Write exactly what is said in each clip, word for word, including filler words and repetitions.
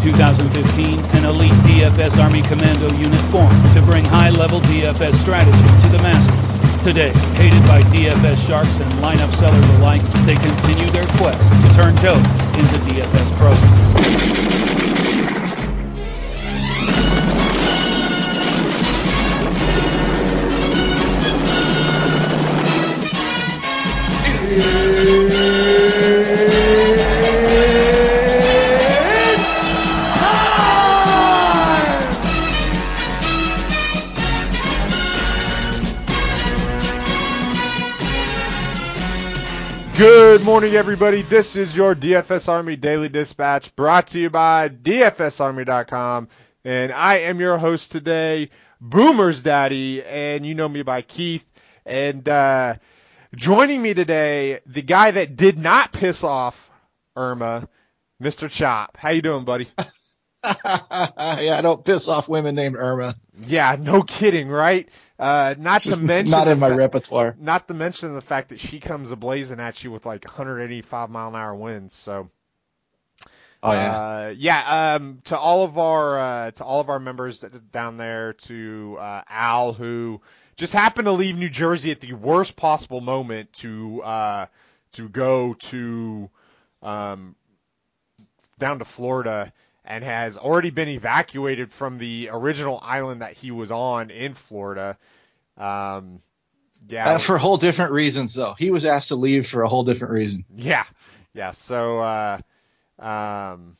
two thousand fifteen, an elite D F S Army Commando unit formed to bring high-level D F S strategy to the masses. Today, hated by D F S sharks and lineup sellers alike, they continue their quest to turn Joe into D F S pros. Good morning, everybody. This is your D F S Army Daily Dispatch, brought to you by D F S Army dot com, and I am your host today, Boomer's Daddy, and you know me by Keith. And uh, joining me today, the guy that did not piss off Irma, Mister Chop. How you doing, buddy? Yeah, I don't piss off women named Irma. Yeah, no kidding, right? Uh, not to mention not in my fa- repertoire. Not to mention the fact that she comes ablazing at you with like one hundred eighty-five mile an hour winds. So, oh yeah, uh, yeah. Um, to all of our uh, to all of our members that, down there, to uh, Al, who just happened to leave New Jersey at the worst possible moment to uh, to go to um, down to Florida, and has already been evacuated from the original island that he was on in Florida. Um, yeah, uh, for whole different reasons, though. He was asked to leave for a whole different reason. Yeah, yeah. So uh, um,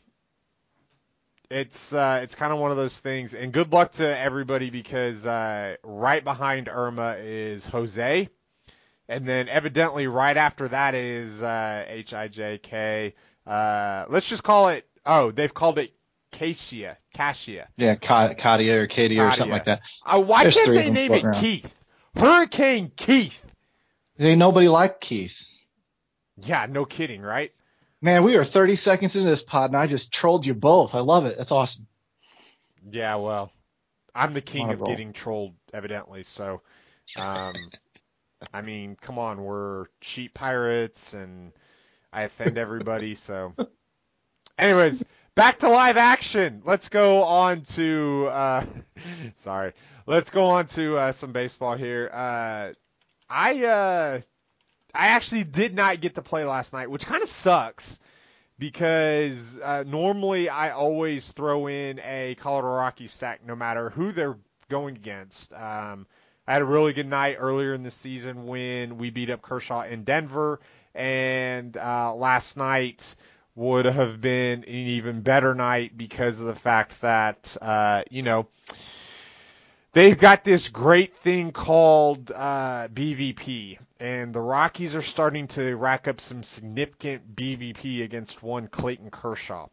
it's uh, it's kind of one of those things. And good luck to everybody, because uh, right behind Irma is Jose, and then evidently right after that is uh, H I J K. Uh, let's just call it. Oh, they've called it Kasia. Kasia. Yeah, Katia or Katia or something like that. Uh, why There's can't three they of them name it floating around. Keith? Hurricane Keith. Ain't nobody like Keith. Yeah, no kidding, right? Man, we are thirty seconds into this pod, and I just trolled you both. I love it. That's awesome. Yeah, well, I'm the king On a of roll. getting trolled, evidently. So, um, I mean, come on, we're cheap pirates, and I offend everybody. So, anyways, back to live action. Let's go on to uh, sorry. Let's go on to uh, some baseball here. Uh, I uh, I actually did not get to play last night, which kind of sucks, because uh, normally I always throw in a Colorado Rockies stack no matter who they're going against. Um, I had a really good night earlier in the season when we beat up Kershaw in Denver, and uh, last night would have been an even better night because of the fact that, uh, you know, they've got this great thing called uh, B V P, and the Rockies are starting to rack up some significant B V P against one Clayton Kershaw.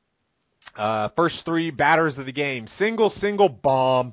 Uh, first three batters of the game, single, single, bomb.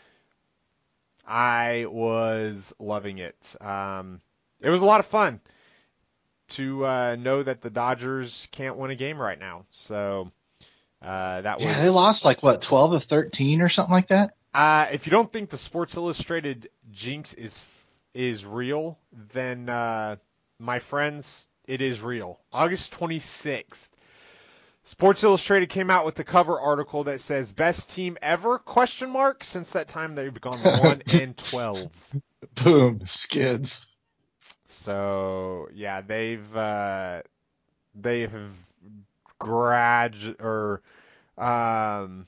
I was loving it. Um, it was a lot of fun to uh, know that the Dodgers can't win a game right now. So uh, that was Yeah, they lost like, what, twelve of thirteen or something like that? Uh, if you don't think the Sports Illustrated jinx is is real, then uh, my friends, it is real. August twenty-sixth, Sports Illustrated came out with the cover article that says "Best team ever?" question mark. Since that time, they've gone one and twelve. Boom, skids. So yeah, they've uh, they have grad or um.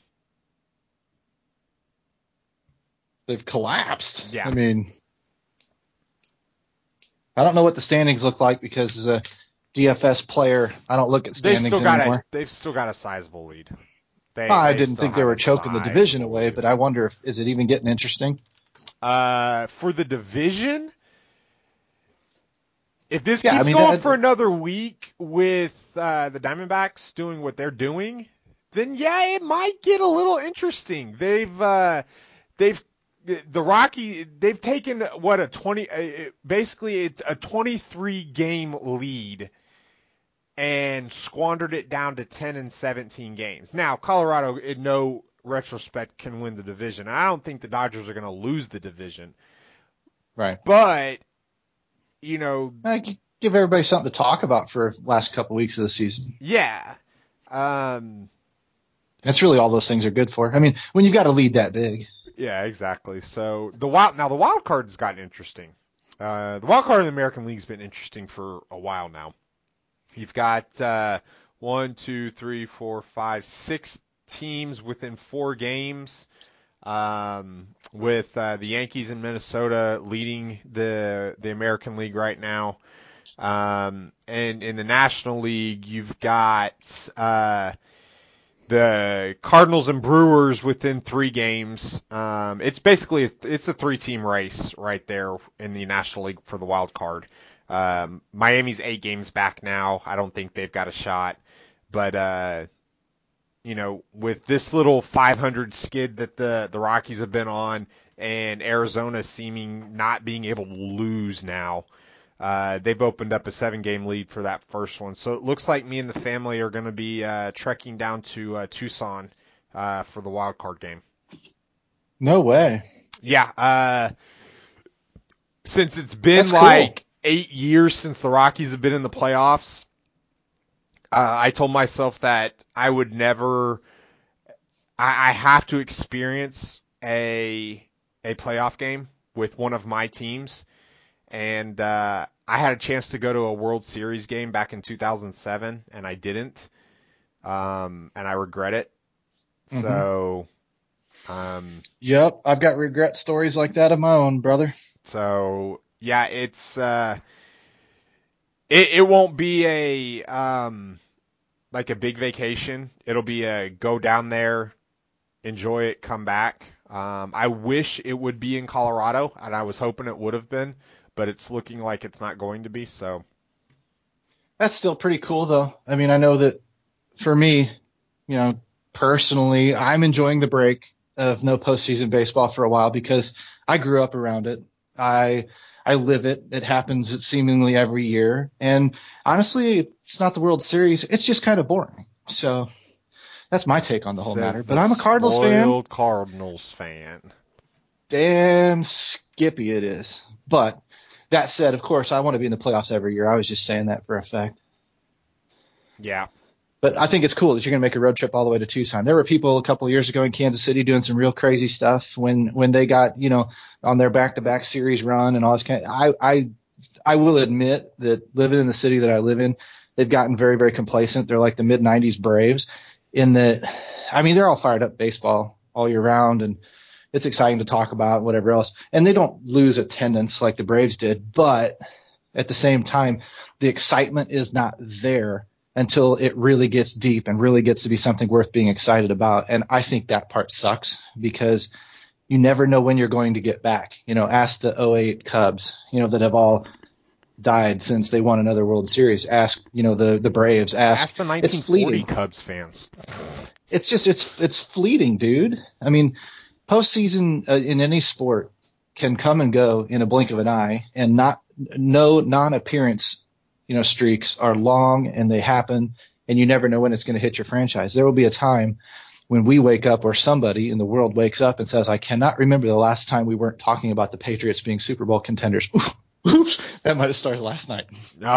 They've collapsed. Yeah. I mean, I don't know what the standings look like, because as a D F S player, I don't look at They've standings still got anymore. a they've still got a sizable lead. They, I they didn't still think they have were a choking the division sizable away, lead. but I wonder if is it even getting interesting? Uh, for the division, if this Yeah, keeps I mean, going that- for another week with uh, the Diamondbacks doing what they're doing, then yeah, it might get a little interesting. They've uh, they've the Rocky they've taken what a twenty uh, basically it's a twenty-three game lead and squandered it down to ten and seventeen games. Now, Colorado, in no retrospect, can win the division. I don't think the Dodgers are going to lose the division. Right. But, you know, I give everybody something to talk about for the last couple weeks of the season. yeah. Um, That's really all those things are good for. I mean, when you've got a lead that big. Yeah, exactly. So the wild now the wild card has gotten interesting. Uh, the wild card in the American League's been interesting for a while now. You've got uh, one, two, three, four, five, six teams within four games. Um, with uh, the Yankees in Minnesota leading the the American League right now. Um, and in the National League, you've got uh, the Cardinals and Brewers within three games. Um, it's basically a, it's a three-team race right there in the National League for the wild card. Um, Miami's eight games back now. I don't think they've got a shot, but uh, you know, with this little five hundred skid that the the Rockies have been on, and Arizona seeming not being able to lose now. Uh, they've opened up a seven-game lead for that first one. So it looks like me and the family are going to be uh, trekking down to uh, Tucson uh, for the wild card game. No way. Yeah. Uh, since it's been That's like cool. eight years since the Rockies have been in the playoffs, uh, I told myself that I would never I, – I have to experience a a playoff game with one of my teams. And uh, I had a chance to go to a World Series game back in two thousand seven, and I didn't, um, and I regret it. Mm-hmm. So, um, yep, I've got regret stories like that of my own, brother. So, yeah, it's uh, it, it won't be a um, like a big vacation. It'll be a go down there, enjoy it, come back. Um, I wish it would be in Colorado, and I was hoping it would have been. But it's looking like it's not going to be, so. That's still pretty cool, though. I mean, I know that for me, you know, personally, I'm enjoying the break of no postseason baseball for a while because I grew up around it. I I live it. It happens seemingly every year. And honestly, it's not the World Series. It's just kind of boring. So that's my take on the whole Says matter. But I'm a Cardinals fan. Spoiled Cardinals fan. Damn Skippy it is. But that said, of course, I want to be in the playoffs every year. I was just saying that for a fact. Yeah. But I think it's cool that you're going to make a road trip all the way to Tucson. There were people a couple of years ago in Kansas City doing some real crazy stuff when, when they got, you know, on their back-to-back series run and all this kind of, I, I, I will admit that living in the city that I live in, they've gotten very, very complacent. They're like the mid nineties Braves in that, I mean, they're all fired up baseball all year round and it's exciting to talk about, whatever else. And they don't lose attendance like the Braves did, but at the same time, the excitement is not there until it really gets deep and really gets to be something worth being excited about. And I think that part sucks because you never know when you're going to get back. You know, ask the oh eight Cubs, you know, that have all died since they won another World Series. Ask, you know, the, the Braves. Ask, ask the nineteen forty Cubs fans. It's just, it's, it's fleeting, dude. I mean, postseason uh, in any sport can come and go in a blink of an eye, and not no non-appearance, you know, streaks are long and they happen, and you never know when it's going to hit your franchise. There will be a time when we wake up, or somebody in the world wakes up and says, "I cannot remember the last time we weren't talking about the Patriots being Super Bowl contenders." Oops, that might have started last night.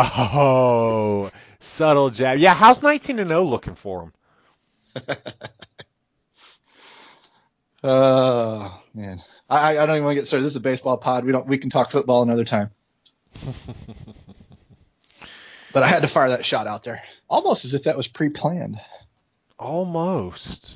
Oh, subtle jab. Yeah, how's nineteen and oh looking for him? Oh man, I, I don't even want to get started. This is a baseball pod. We don't. We can talk football another time. But I had to fire that shot out there, almost as if that was pre-planned. Almost,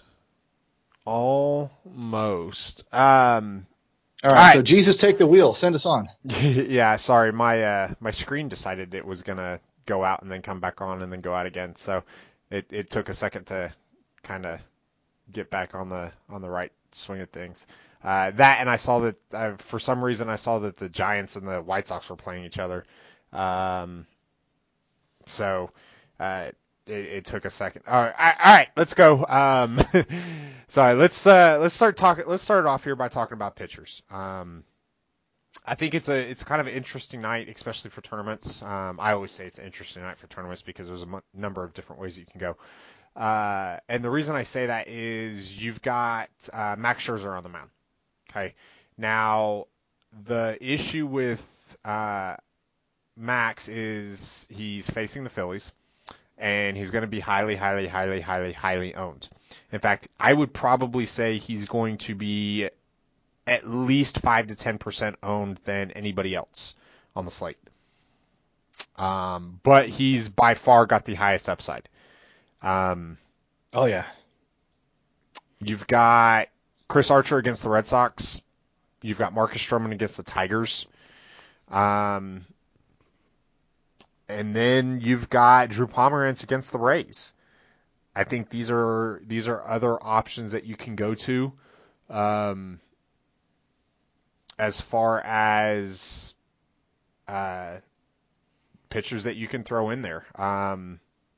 almost. Um, all right, all right. So Jesus, take the wheel. Send us on. Yeah, sorry, my uh, my screen decided it was gonna go out and then come back on and then go out again. So it it took a second to kind of get back on the on the right swing of things. Uh, that and I saw that uh, for some reason I saw that the Giants and the White Sox were playing each other. Um, so uh, it, it took a second. All right, all right, let's go. Um, sorry, let's uh, let's start talking. Let's start off here by talking about pitchers. Um, I think it's a it's kind of an interesting night, especially for tournaments. Um, I always say it's an interesting night for tournaments because there's a m- number of different ways you can go. Uh, and the reason I say that is you've got uh, Max Scherzer on the mound. Okay. Now, the issue with uh, Max is he's facing the Phillies, and he's going to be highly, highly, highly, highly, highly owned. In fact, I would probably say he's going to be at least five to ten percent owned than anybody else on the slate. Um, but he's by far got the highest upside. Um, oh yeah. You've got Chris Archer against the Red Sox. You've got Marcus Stroman against the Tigers. Um, and then you've got Drew Pomeranz against the Rays. I think these are these are other options that you can go to. Um, as far as uh, pitchers that you can throw in there. Um,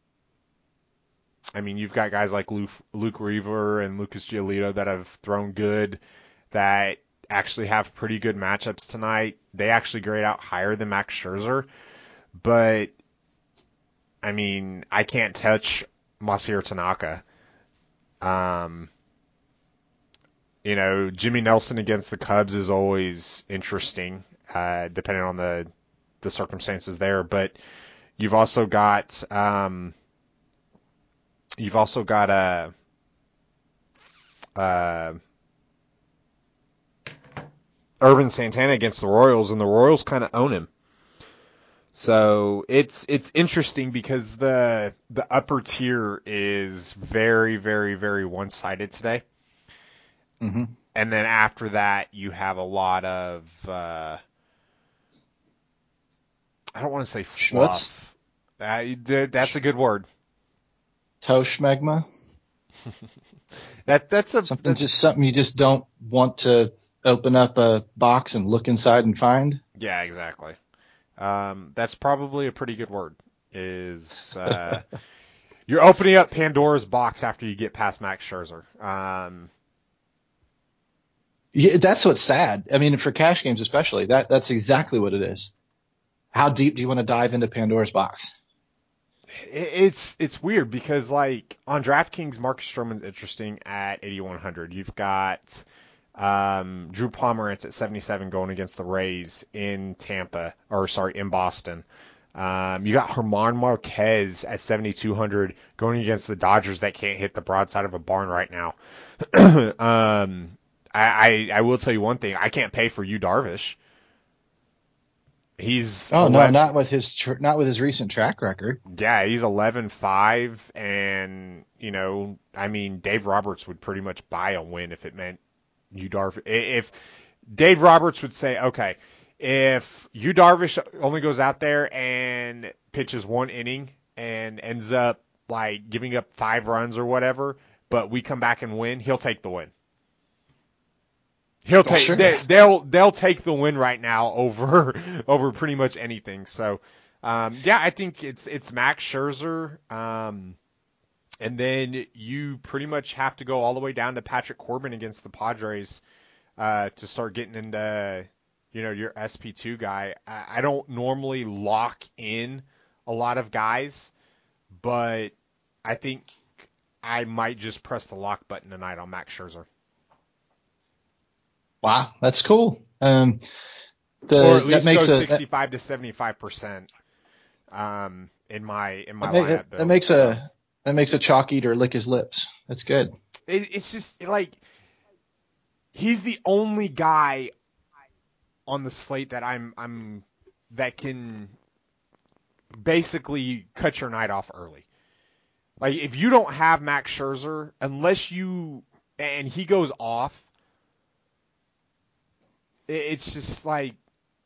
I mean, you've got guys like Luke, Luke Weaver and Lucas Giolito that have thrown good, that actually have pretty good matchups tonight. They actually grade out higher than Max Scherzer. But, I mean, I can't touch Masahiro Tanaka. Um, you know, Jimmy Nelson against the Cubs is always interesting, uh, depending on the the circumstances there. But you've also got um, you've also got a uh, uh, Irvin Santana against the Royals, and the Royals kind of own him. So it's it's interesting because the the upper tier is very, very, very one-sided today. Mm-hmm. And then after that, you have a lot of, uh, I don't want to say fluff. Uh, that's a good word. Toshmegma? that that's a something that's, just something you just don't want to open up a box and look inside and find. Yeah, exactly. Um, that's probably a pretty good word. Is uh, you're opening up Pandora's box after you get past Max Scherzer. Um, yeah, that's what's sad. I mean, for cash games especially, that that's exactly what it is. How deep do you want to dive into Pandora's box? It's it's weird because, like, on DraftKings, Marcus Stroman's interesting at eighty-one hundred. You've got um, Drew Pomeranz at seventy-seven going against the Rays in Tampa, or sorry, in Boston. Um, you got German Marquez at seventy-two hundred going against the Dodgers that can't hit the broadside of a barn right now. um, I, I I will tell you one thing: I can't pay for Yu Darvish. He's oh eleven, no, not with his tr- not with his recent track record. Yeah, he's eleven five, and you know, I mean, Dave Roberts would pretty much buy a win if it meant Yu Darvish. If Dave Roberts would say, okay, if Yu Darvish only goes out there and pitches one inning and ends up like giving up five runs or whatever, but we come back and win, he'll take the win. He'll take. Oh, sure. they, they'll they'll take the win right now over over pretty much anything. So, um, yeah, I think it's it's Max Scherzer, um, and then you pretty much have to go all the way down to Patrick Corbin against the Padres uh, to start getting into, you know, your S P two guy. I, I don't normally lock in a lot of guys, but I think I might just press the lock button tonight on Max Scherzer. Wow, that's cool. Um, the, or at least that makes go a, sixty-five to seventy-five percent um, in my in my that, lineup. That, that makes so. a that makes a chalk eater lick his lips. That's good. It, it's just like he's the only guy on the slate that I'm I'm that can basically cut your night off early. Like if you don't have Max Scherzer, unless you and he goes off. It's just like,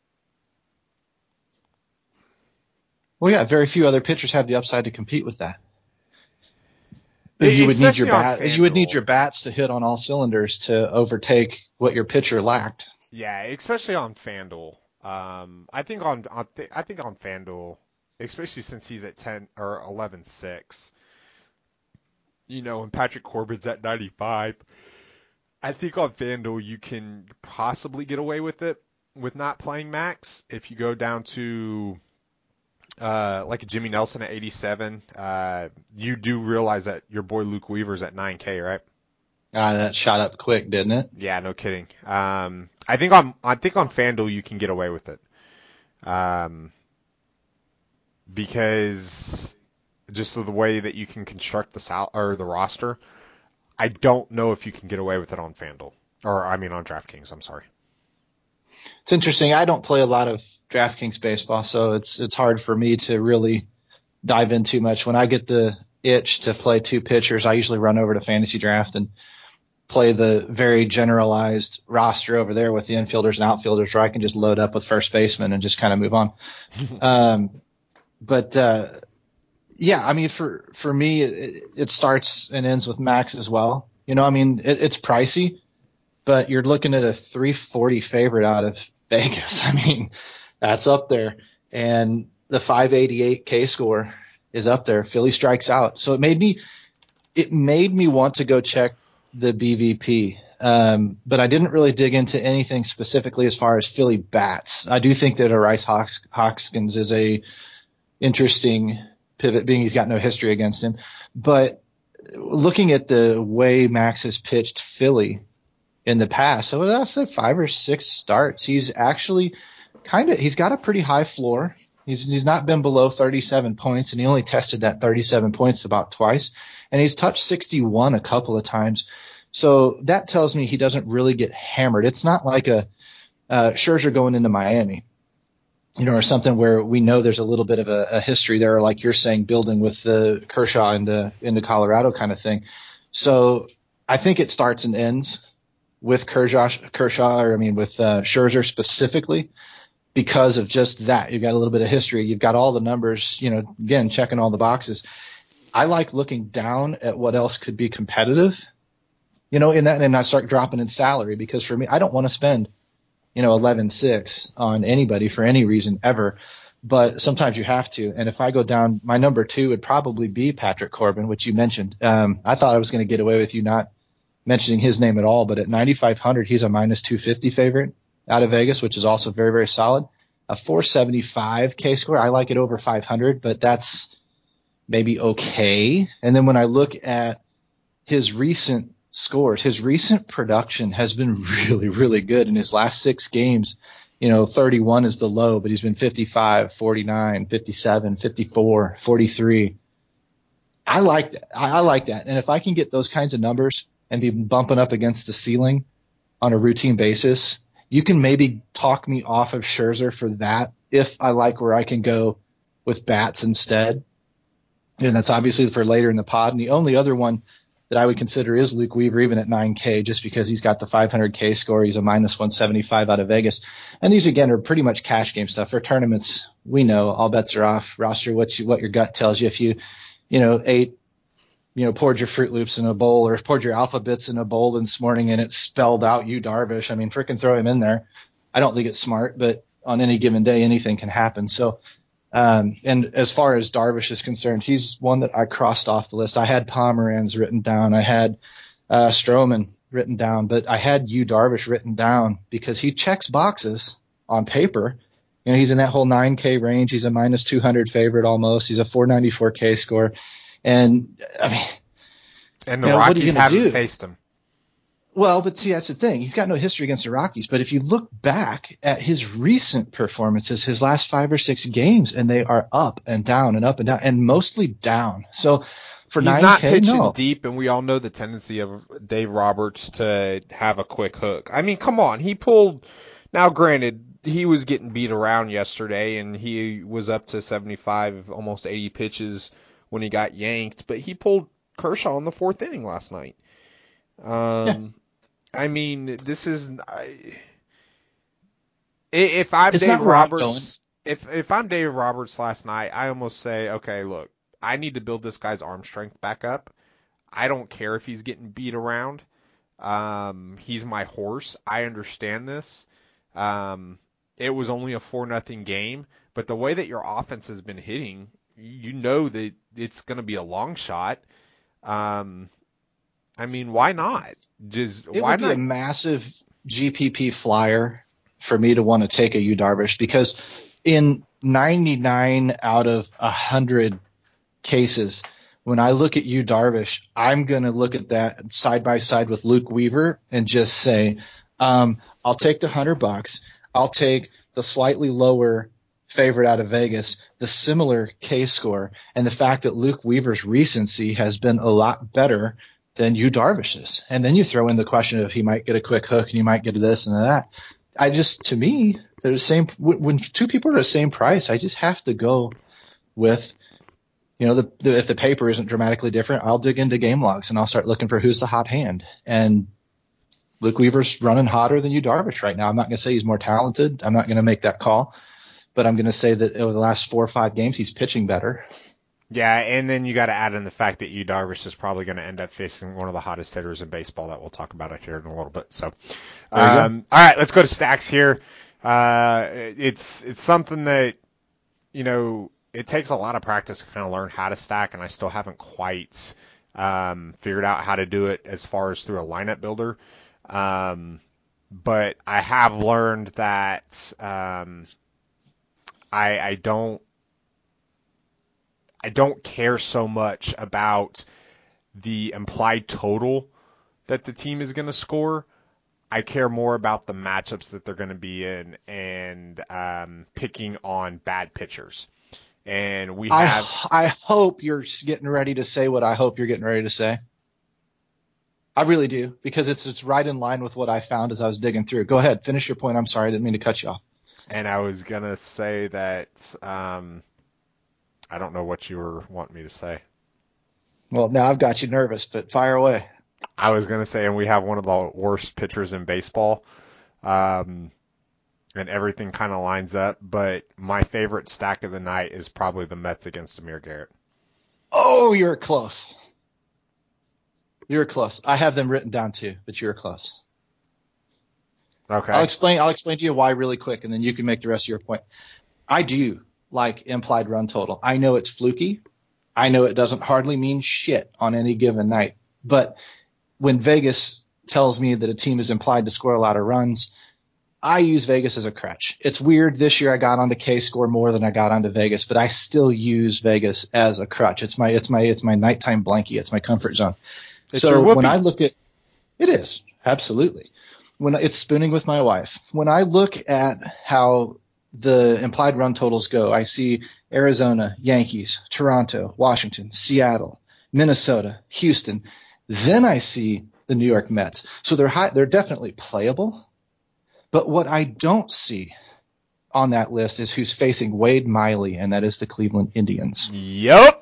well, yeah, very few other pitchers have the upside to compete with that. You would need your bat. You would need your bats to hit on all cylinders to overtake what your pitcher lacked. Yeah, especially on FanDuel. Um, I think on, on I think on FanDuel, especially since he's at ten or eleven six. You know, and Patrick Corbin's at ninety-five. I think on FanDuel you can possibly get away with it with not playing Max. If you go down to uh, like a Jimmy Nelson at eighty-seven, uh, you do realize that your boy Luke Weaver's at nine K, right? Ah, uh, that shot up quick, didn't it? Yeah, no kidding. Um, I think on I think on FanDuel you can get away with it, um, because just of the way that you can construct the sal- or the roster. I don't know if you can get away with it on FanDuel. Or, I mean, on DraftKings, I'm sorry. It's interesting. I don't play a lot of DraftKings baseball, so it's it's hard for me to really dive in too much. When I get the itch to play two pitchers, I usually run over to Fantasy Draft and play the very generalized roster over there with the infielders and outfielders, where I can just load up with first baseman and just kind of move on. um, but uh, yeah, I mean, for for me, it, it starts and ends with Max as well. You know, I mean, it, it's pricey, but you're looking at a three forty favorite out of Vegas. I mean, that's up there, and the five eighty-eight K score is up there. Philly strikes out, so it made me it made me want to go check the B V P, um, but I didn't really dig into anything specifically as far as Philly bats. I do think that Arice Hox- Hoskins is a interesting pivot, being he's got no history against him. But looking at the way Max has pitched Philly in the past, so that's like five or six starts, he's actually kind of he's got a pretty high floor. He's he's not been below thirty-seven points, and he only tested that thirty-seven points about twice. And he's touched sixty-one a couple of times. So that tells me he doesn't really get hammered. It's not like a uh, Scherzer going into Miami, you know, or something where we know there's a little bit of a, a history there, or like you're saying, building with the Kershaw into, into Colorado kind of thing. So I think it starts and ends with Kershaw, Kershaw or I mean with uh, Scherzer specifically, because of just that. You've got a little bit of history. You've got all the numbers, you know, again, checking all the boxes. I like looking down at what else could be competitive, you know, in that, and I start dropping in salary, because for me, I don't want to spend, you know, eleven six on anybody for any reason ever, but sometimes you have to. And if I go down, my number two would probably be Patrick Corbin, which you mentioned. Um, I thought I was going to get away with you not mentioning his name at all, but at ninety-five hundred, he's a minus two fifty favorite out of Vegas, which is also very, very solid. A four seventy-five K score. I like it over five hundred, but that's maybe okay. And then when I look at his recent scores, his recent production has been really, really good in his last six games. You know, thirty-one is the low, but he's been fifty-five, forty-nine, fifty-seven, fifty-four, forty-three. I like that. I, I like that. And if I can get those kinds of numbers and be bumping up against the ceiling on a routine basis, you can maybe talk me off of Scherzer for that if I like where I can go with bats instead. And that's obviously for later in the pod. And the only other one that I would consider is Luke Weaver, even at nine K, just because he's got the five hundred K score. He's a minus one seventy-five out of Vegas. And these, again, are pretty much cash game stuff. For tournaments, we know all bets are off. Roster, what you, what your gut tells you. If you, you know, ate, you know, poured your Fruit Loops in a bowl, or poured your Alpha-Bits in a bowl this morning and it spelled out you Darvish, I mean, frickin' throw him in there. I don't think it's smart, but on any given day, anything can happen. So, Um, and as far as Darvish is concerned, he's one that I crossed off the list. I had Pomeranz written down. I had uh, Stroman written down, but I had Yu Darvish written down because he checks boxes on paper. You know, he's in that whole nine K range. He's a minus two hundred favorite almost. He's a four ninety-four K score. And, I mean, and the you know, Rockies haven't do? faced him. Well, but see, that's the thing. He's got no history against the Rockies. But if you look back at his recent performances, his last five or six games, and they are up and down and up and down, and mostly down. So for He's nine K, not pitching no. deep, and we all know the tendency of Dave Roberts to have a quick hook. I mean, come on. He pulled – now, granted, he was getting beat around yesterday, and he was up to seventy-five, almost eighty pitches when he got yanked. But he pulled Kershaw in the fourth inning last night. Um, yeah. I mean, this is I, if I'm it's Dave Roberts. If if I'm Dave Roberts last night, I almost say, okay, look, I need to build this guy's arm strength back up. I don't care if he's getting beat around. Um, he's my horse. I understand this. Um, it was only a four nothing game, but the way that your offense has been hitting, you know that it's going to be a long shot. Um, I mean, why not? Just it why would be not? a massive G P P flyer for me to want to take a Yu Darvish, because in ninety-nine out of one hundred cases, when I look at Yu Darvish, I'm going to look at that side by side with Luke Weaver and just say, um, I'll take the hundred bucks. I'll take the slightly lower favorite out of Vegas, the similar K score, and the fact that Luke Weaver's recency has been a lot better than Yu Darvish is. And then you throw in the question of he might get a quick hook and he might get this and that. I just, to me, they're the same. When two people are the same price, I just have to go with, you know, the, the if the paper isn't dramatically different, I'll dig into game logs and I'll start looking for who's the hot hand. And Luke Weaver's running hotter than Yu Darvish right now. I'm not going to say he's more talented. I'm not going to make that call, but I'm going to say that over the last four or five games, he's pitching better. Yeah, and then you got to add in the fact that Yu Darvish is probably going to end up facing one of the hottest hitters in baseball that we'll talk about here in a little bit. So, um, all right, let's go to stacks here. Uh, it's it's something that, you know, it takes a lot of practice to kind of learn how to stack, and I still haven't quite um, figured out how to do it as far as through a lineup builder. Um, but I have learned that um, I, I don't I don't care so much about the implied total that the team is going to score. I care more about the matchups that they're going to be in and um, picking on bad pitchers. And we have. I, I hope you're getting ready to say what I hope you're getting ready to say. I really do, because it's it's right in line with what I found as I was digging through. Go ahead, finish your point. I'm sorry, I didn't mean to cut you off. And I was going to say that um, I don't know what you were wanting me to say. Well, now I've got you nervous, but fire away. I was going to say, and we have one of the worst pitchers in baseball, um, and everything kind of lines up, but my favorite stack of the night is probably the Mets against Amir Garrett. Oh, you're close. You're close. I have them written down too, but you're close. Okay. I'll explain. I'll explain to you why really quick, and then you can make the rest of your point. I do like implied run total. I know it's fluky. I know it doesn't hardly mean shit on any given night. But when Vegas tells me that a team is implied to score a lot of runs, I use Vegas as a crutch. It's weird. This year I got onto K-score more than I got onto Vegas, but I still use Vegas as a crutch. It's my it's my it's my nighttime blankie. It's my comfort zone. It's so your when I look at it is absolutely when it's spooning with my wife. When I look at how the implied run totals go, I see Arizona, Yankees, Toronto, Washington, Seattle, Minnesota, Houston. Then I see the New York Mets. So they're high, they're definitely playable. But what I don't see on that list is who's facing Wade Miley, and that is the Cleveland Indians. Yep.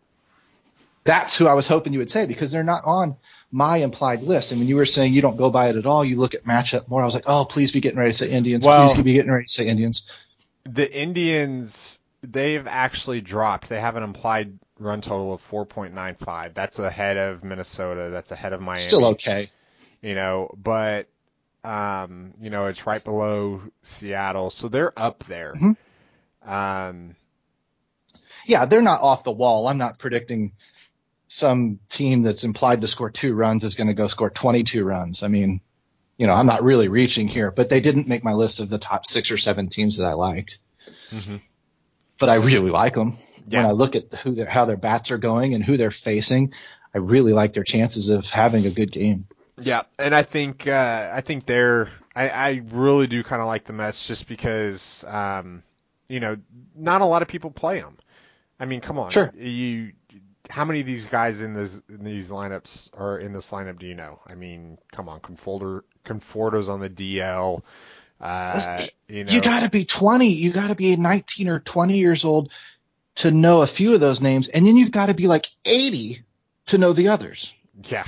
That's who I was hoping you would say, because they're not on my implied list. And when you were saying you don't go by it at all, you look at matchup more. I was like, oh, please be getting ready to say Indians. Well, please be getting ready to say Indians. The Indians, they've actually dropped. They have an implied run total of four point nine five. That's ahead of Minnesota. That's ahead of Miami. Still okay. You know, but, um, you know, it's right below Seattle. So they're up there. Mm-hmm. Um, yeah, they're not off the wall. I'm not predicting some team that's implied to score two runs is going to go score twenty-two runs. I mean, you know, I'm not really reaching here, but they didn't make my list of the top six or seven teams that I liked. mm-hmm. But I really like them. Yeah. When I look at who how their bats are going and who they're facing, I really like their chances of having a good game. Yeah, and I think uh, I think they're I, I really do kind of like the Mets just because um, you know, not a lot of people play them. I mean, come on, sure. You how many of these guys in this in these lineups or in this lineup do you know? I mean, come on, Conforto, Conforto's on the D L. Uh, you know, you got to be twenty. You got to be nineteen or twenty years old to know a few of those names, and then you've got to be like eighty to know the others. Yeah.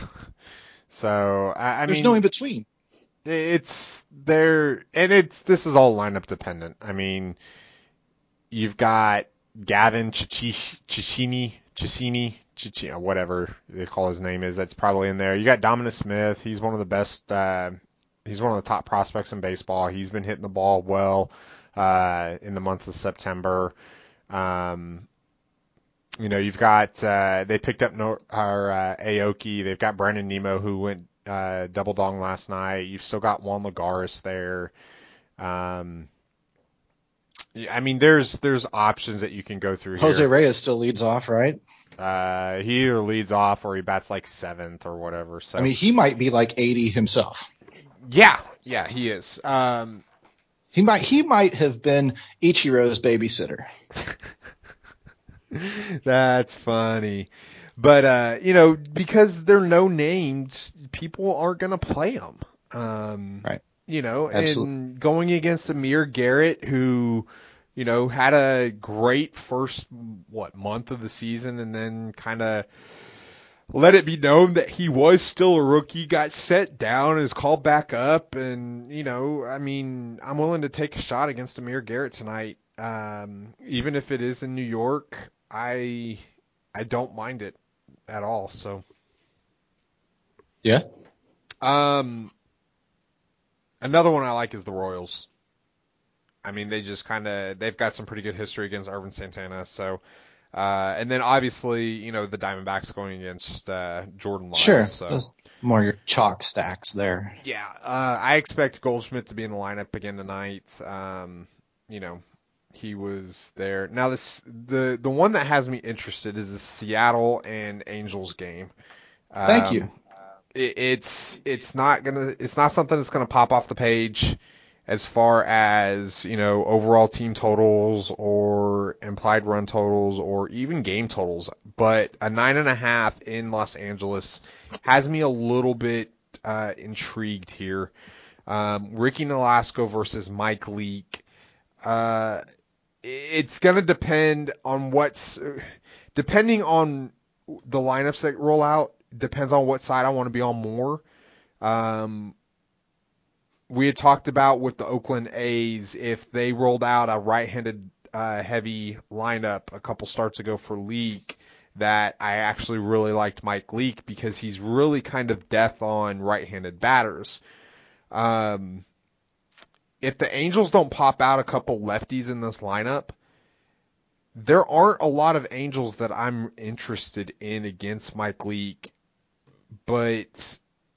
So I, I there's mean, no in between. It's there, and it's this is all lineup dependent. I mean, you've got Gavin Cicchini, Cicchini, Cicchini, whatever they call his name is. That's probably in there. You got Dominic Smith. He's one of the best. Uh, he's one of the top prospects in baseball. He's been hitting the ball well uh, in the month of September. Um, you know, you've got uh, they picked up no, our uh, Aoki. They've got Brandon Nemo, who went uh, double dong last night. You've still got Juan Lagares there. Um, I mean, there's there's options that you can go through here. Jose Reyes still leads off, right? Uh, he either leads off or he bats like seventh or whatever. So I mean, he might be like eighty himself. Yeah, yeah, he is. Um, he might he might have been Ichiro's babysitter. That's funny. But, uh, you know, because they're no names, people aren't going to play them. Um, right. You know, Absolutely. and going against Amir Garrett, who, you know, had a great first, what, month of the season and then kind of let it be known that he was still a rookie, got set down, is called back up. And, you know, I mean, I'm willing to take a shot against Amir Garrett tonight. Um, even if it is in New York, I I don't mind it at all. So, Yeah. um, another one I like is the Royals. I mean, they just kind of, they've got some pretty good history against Ervin Santana. So, uh, and then obviously, you know, the Diamondbacks going against uh, Jordan Lyles. Sure. So. Those more your chalk stacks there. Yeah, uh, I expect Goldschmidt to be in the lineup again tonight. Um, you know, he was there. Now, this the the one that has me interested is the Seattle and Angels game. Um, Thank you. It, it's it's not gonna it's not something that's gonna pop off the page as far as, you know, overall team totals or implied run totals or even game totals. But a nine and a half in Los Angeles has me a little bit uh, intrigued here. Um, Ricky Nolasco versus Mike Leake. Uh, it's going to depend on what's depending on the lineups that roll out. Depends on what side I want to be on more. Um, we had talked about with the Oakland A's, if they rolled out a right-handed uh, heavy lineup a couple starts ago for Leake, that I actually really liked Mike Leake because he's really kind of death on right-handed batters. Um, if the Angels don't pop out a couple lefties in this lineup, there aren't a lot of Angels that I'm interested in against Mike Leake, but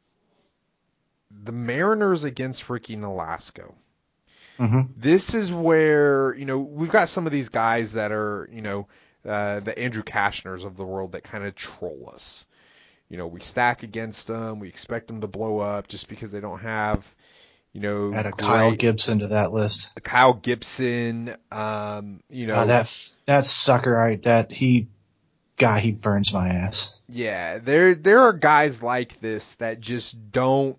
the Mariners against Ricky Nolasco. Mm-hmm. This is where, you know, we've got some of these guys that are, you know, uh, the Andrew Kashners of the world that kind of troll us. You know, we stack against them. We expect them to blow up just because they don't have, you know, Add a great, Kyle Gibson to that list. Kyle Gibson, um, you know, Uh, that that sucker, I that he, God, he burns my ass. Yeah, there there are guys like this that just don't.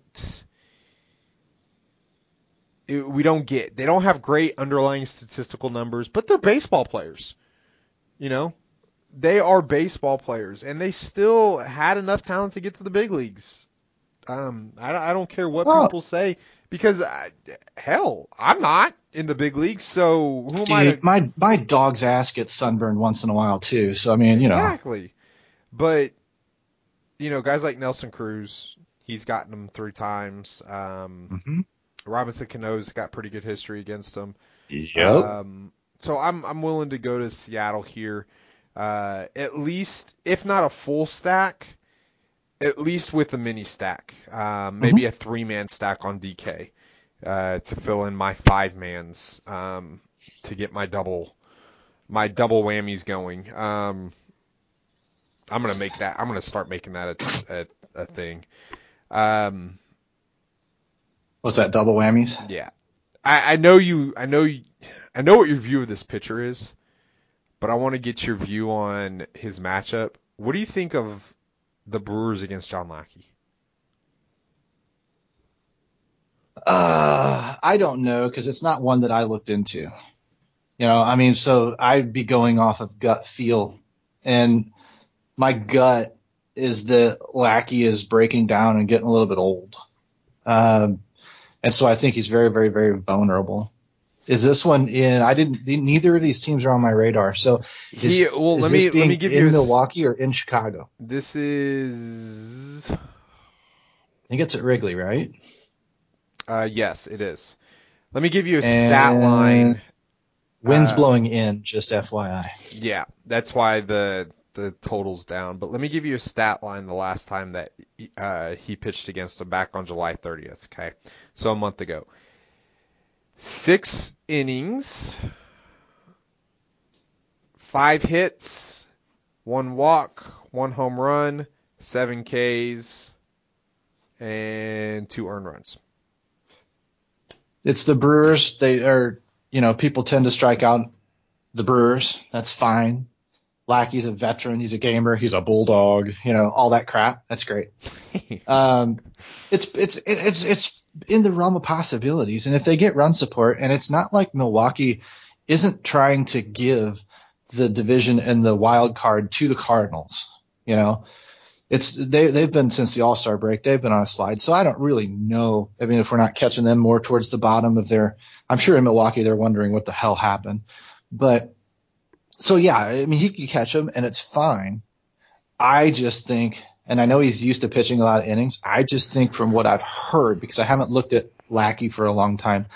It, we don't get. They don't have great underlying statistical numbers, but they're baseball players. You know, they are baseball players, and they still had enough talent to get to the big leagues. Um, I, I don't care what Oh. people say because, I, hell, I'm not in the big leagues, so who am I? Dude, To... my my dog's ass gets sunburned once in a while too. So I mean, you know, Exactly. But, you know, guys like Nelson Cruz, he's gotten them three times. Um, mm-hmm. Robinson Cano's got pretty good history against them. Yep. Um, so I'm I'm willing to go to Seattle here, uh, at least if not a full stack, at least with a mini stack, um, maybe Mm-hmm. a three man stack on D K uh, to fill in my five mans um, to get my double my double whammies going. Um, I'm gonna make that. I'm gonna start making that a a, a thing. Um, What's that? Double whammies? yeah, I, I know you. I know you, I know what your view of this pitcher is, but I want to get your view on his matchup. What do you think of the Brewers against John Lackey? Uh, I don't know because it's not one that I looked into. You know, I mean, so I'd be going off of gut feel, and my gut is that Lackey is breaking down and getting a little bit old. Um, and so I think he's very, very, very vulnerable. Is this one in? I didn't. Neither of these teams are on my radar. So, is, He, well, is let this me let being me give in you a, s- Milwaukee or in Chicago? This is I think it's at Wrigley, right? uh, yes, it is. Let me give you a stat And line. Wind's Uh, blowing in. Just F Y I. Yeah, that's why the the total's down. But let me give you a stat line the last time that uh, he pitched against him back on July thirtieth. Okay, so a month ago. Six innings, five hits, one walk, one home run, seven Ks, and two earned runs. It's the Brewers. They are, you know, people tend to strike out the Brewers. That's fine. Lackey's a veteran. He's a gamer. He's a bulldog. You know, all that crap. That's great. um, it's it's it's it's in the realm of possibilities. And if they get run support, and it's not like Milwaukee isn't trying to give the division and the wild card to the Cardinals. You know, it's they they've been since the All-Star break. They've been on a slide. So I don't really know. I mean, if we're not catching them more towards the bottom of their, I'm sure in Milwaukee they're wondering what the hell happened, but. So, yeah, I mean, he can catch him, and it's fine. I just think, and I know he's used to pitching a lot of innings, I just think from what I've heard, because I haven't looked at Lackey for a long time,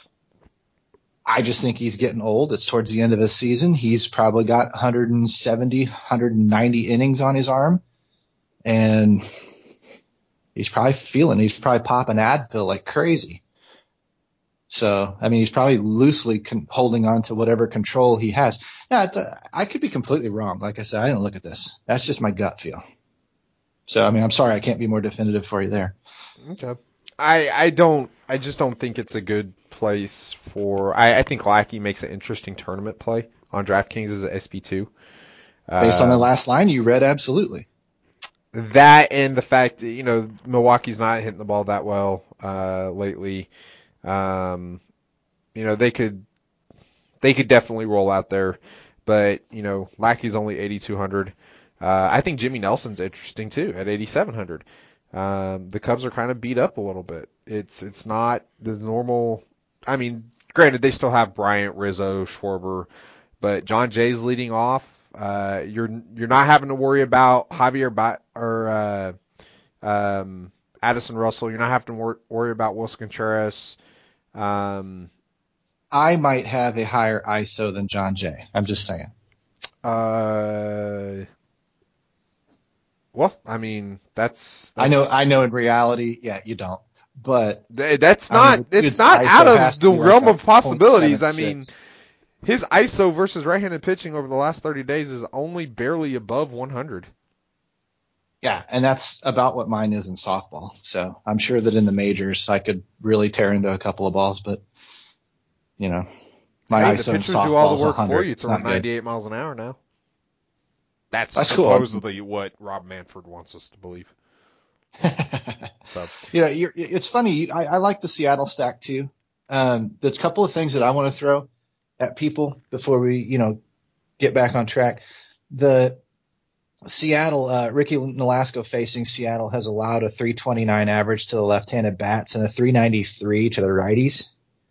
I just think he's getting old. It's towards the end of his season. He's probably got one seventy, one ninety innings on his arm, and he's probably feeling, he's probably popping Advil like crazy. So, I mean, he's probably loosely con- holding on to whatever control he has. Now, uh, I could be completely wrong. Like I said, I didn't look at this. That's just my gut feel. So, I mean, I'm sorry I can't be more definitive for you there. Okay. I I don't I just don't think it's a good place for. I, I think Lackey makes an interesting tournament play on DraftKings as an S P two. Based uh, on the last line you read, absolutely. That and the fact that, you know, Milwaukee's not hitting the ball that well uh, lately. Um, you know, they could, they could definitely roll out there, but, you know, Lackey's only eighty-two hundred. Uh, I think Jimmy Nelson's interesting too at eighty-seven hundred. Um, the Cubs are kind of beat up a little bit. It's, it's not the normal, I mean, granted they still have Bryant, Rizzo, Schwarber, but John Jay's leading off. Uh, you're, you're not having to worry about Javier ba- or, uh, um, Addison Russell. You're not having to wor- worry about Wilson Contreras. Um, I might have a higher I S O than John Jay. I'm just saying. Uh, well, I mean, that's, that's I know. I know. In reality, yeah, you don't. But th- that's not. I mean, it's his not I S O out has of to the be like realm a of possibilities. I point seven six. mean, his I S O versus right-handed pitching over the last thirty days is only barely above one hundred. Yeah, and that's about what mine is in softball. So I'm sure that in the majors I could really tear into a couple of balls, but you know, my Hey, I the S O in pitchers softball do all is the work one hundred. for you, It's throwing not good. ninety-eight miles an hour now. That's, That's cool. supposedly what Rob Manfred wants us to believe. So. You know, you're, it's funny. I, I like the Seattle stack too. Um, there's a couple of things that I want to throw at people before we, you know, get back on track. The Seattle, uh, Ricky Nolasco facing Seattle has allowed a three twenty-nine average to the left-handed bats and a three ninety-three to the righties.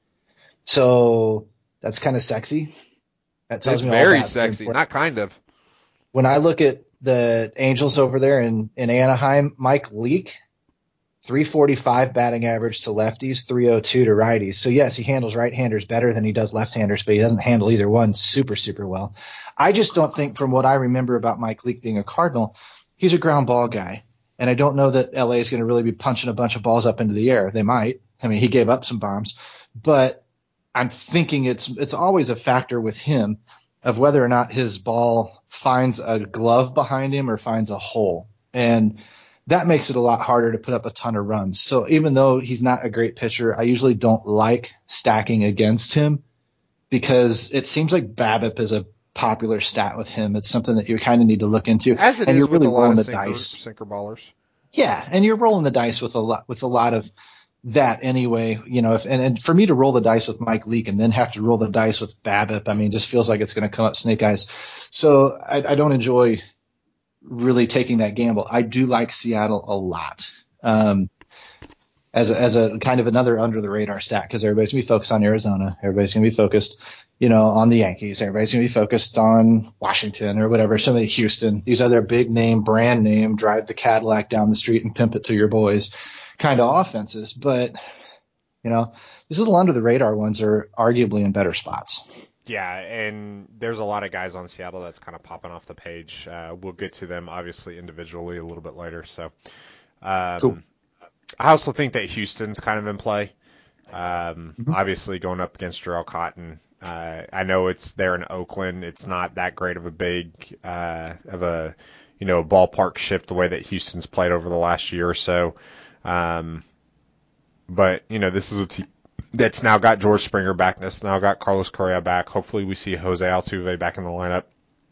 So that's kind of sexy. That tells It's me all very about sexy, the- not kind of. When I look at the Angels over there in, in Anaheim, Mike Leake, three forty-five batting average to lefties, three oh two to righties. So yes, he handles right-handers better than he does left-handers, but he doesn't handle either one super, super well. I just don't think, from what I remember about Mike Leake being a Cardinal, he's a ground ball guy. And I don't know that L A is going to really be punching a bunch of balls up into the air. They might. I mean, he gave up some bombs, but I'm thinking it's, it's always a factor with him of whether or not his ball finds a glove behind him or finds a hole. And that makes it a lot harder to put up a ton of runs. So even though he's not a great pitcher, I usually don't like stacking against him because it seems like BABIP is a popular stat with him. It's something that you kind of need to look into. As it and is you're with really a lot rolling of the sinker, dice. sinker ballers. Yeah, and you're rolling the dice with a lot with a lot of that anyway. You know, if and, and for me to roll the dice with Mike Leake and then have to roll the dice with BABIP, I mean, just feels like it's going to come up snake eyes. So I, I don't enjoy really taking that gamble. I do like Seattle a lot. Um, as a, as a kind of another under the radar stat, because everybody's going to be focused on Arizona. Everybody's going to be focused, you know, on the Yankees. Everybody's going to be focused on Washington or whatever. Somebody, Houston. These other big name, brand name, drive the Cadillac down the street and pimp it to your boys kind of offenses. But, you know, these little under the radar ones are arguably in better spots. Yeah, and there's a lot of guys on Seattle that's kind of popping off the page. Uh, we'll get to them, obviously, individually a little bit later. So, um, Cool. I also think that Houston's kind of in play. Um, Mhm. Obviously, going up against Jarrell Cotton. Uh, I know it's there in Oakland. It's not that great of a big uh, of a you know ballpark shift the way that Houston's played over the last year or so. Um, but you know, this is a team that's now got George Springer back. That's now got Carlos Correa back. Hopefully, we see Jose Altuve back in the lineup.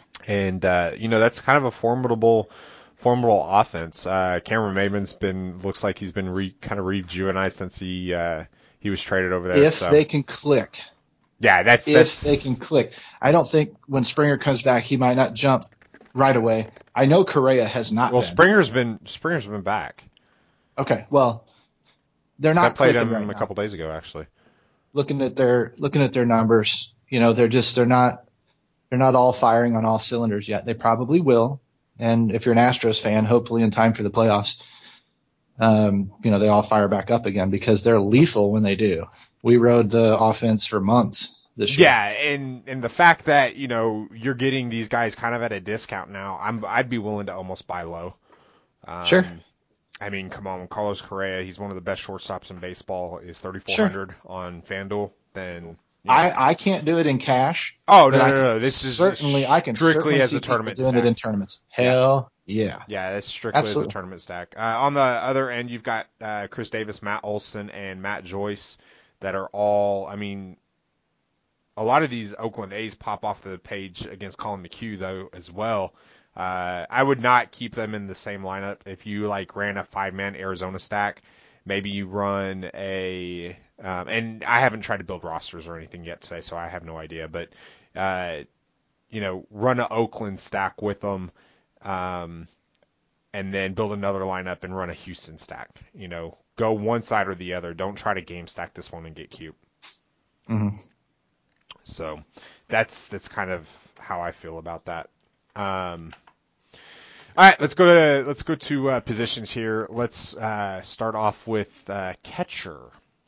And, uh, you know, that's kind of a formidable, formidable offense. Uh, Cameron Maven's been, looks like he's been re, kind of rejuvenized since he, uh, he was traded over there. If so. they can click. Yeah, that's, if that's. they can click. I don't think when Springer comes back, he might not jump right away. I know Correa has not Well, been. Springer's been, Springer's been back. Okay, well, they're not I played clicking him right a now. couple days ago, actually. Looking at their looking at their numbers, you know, they're just they're not they're not all firing on all cylinders yet. They probably will, and if you're an Astros fan, hopefully in time for the playoffs, um, you know, they all fire back up again because they're lethal when they do. We rode the offense for months this year. Yeah, and and the fact that you know you're getting these guys kind of at a discount now, I'm I'd be willing to almost buy low. Um, Sure. I mean, come on, Carlos Correa, he's one of the best shortstops in baseball. Is thirty-four hundred sure. on FanDuel? Then you know. I, I can't do it in cash. Oh no no no! no. This is certainly I can strictly certainly as see a tournament doing stack. it in tournaments. Hell yeah! Yeah, yeah that's strictly Absolutely. as a tournament stack. Uh, on the other end, you've got uh, Chris Davis, Matt Olson, and Matt Joyce that are all. I mean, a lot of these Oakland A's pop off the page against Colin McHugh though as well. Uh, I would not keep them in the same lineup. If you like ran a five-man Arizona stack, maybe you run a um, and I haven't tried to build rosters or anything yet today, so I have no idea. But uh, you know, run an Oakland stack with them, um, and then build another lineup and run a Houston stack. You know, go one side or the other. Don't try to game stack this one and get cute. Mm-hmm. So that's that's kind of how I feel about that. Um, all right, let's go to let's go to uh, positions here. Let's uh, start off with uh, catcher.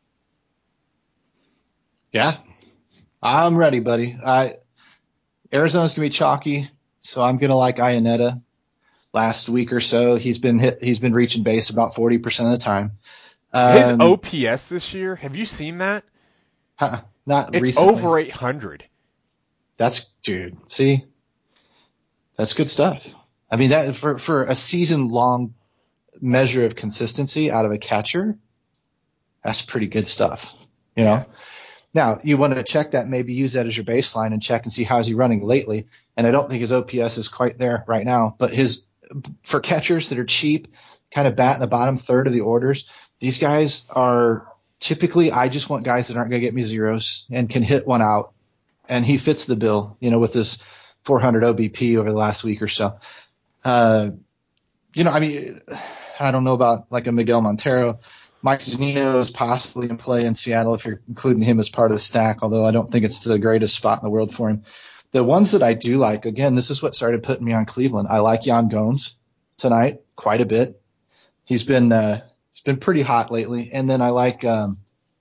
Yeah, I'm ready, buddy. I Arizona's gonna be chalky, so I'm gonna like Iannetta. Last week or so, he's been hit. He's been reaching base about forty percent of the time. Um, His O P S this year, have you seen that? Huh, not it's recently. over eight hundred. That's dude. See, that's good stuff. I mean, that for for a season long measure of consistency out of a catcher, that's pretty good stuff. You know. Now, you want to check that, maybe use that as your baseline and check and see how is he running lately. And I don't think his O P S is quite there right now, but his for catchers that are cheap, kind of bat in the bottom third of the orders, these guys are typically, I just want guys that aren't going to get me zeros and can hit one out. And he fits the bill, you know, with this four hundred O B P over the last week or so. Uh, you know, I mean, I don't know about like a Miguel Montero. Mike Zunino is possibly in play in Seattle if you're including him as part of the stack, although I don't think it's the greatest spot in the world for him. The ones that I do like, again, this is what started putting me on Cleveland. I like Yan Gomes tonight quite a bit. He's been uh, he's been pretty hot lately. And then I like um,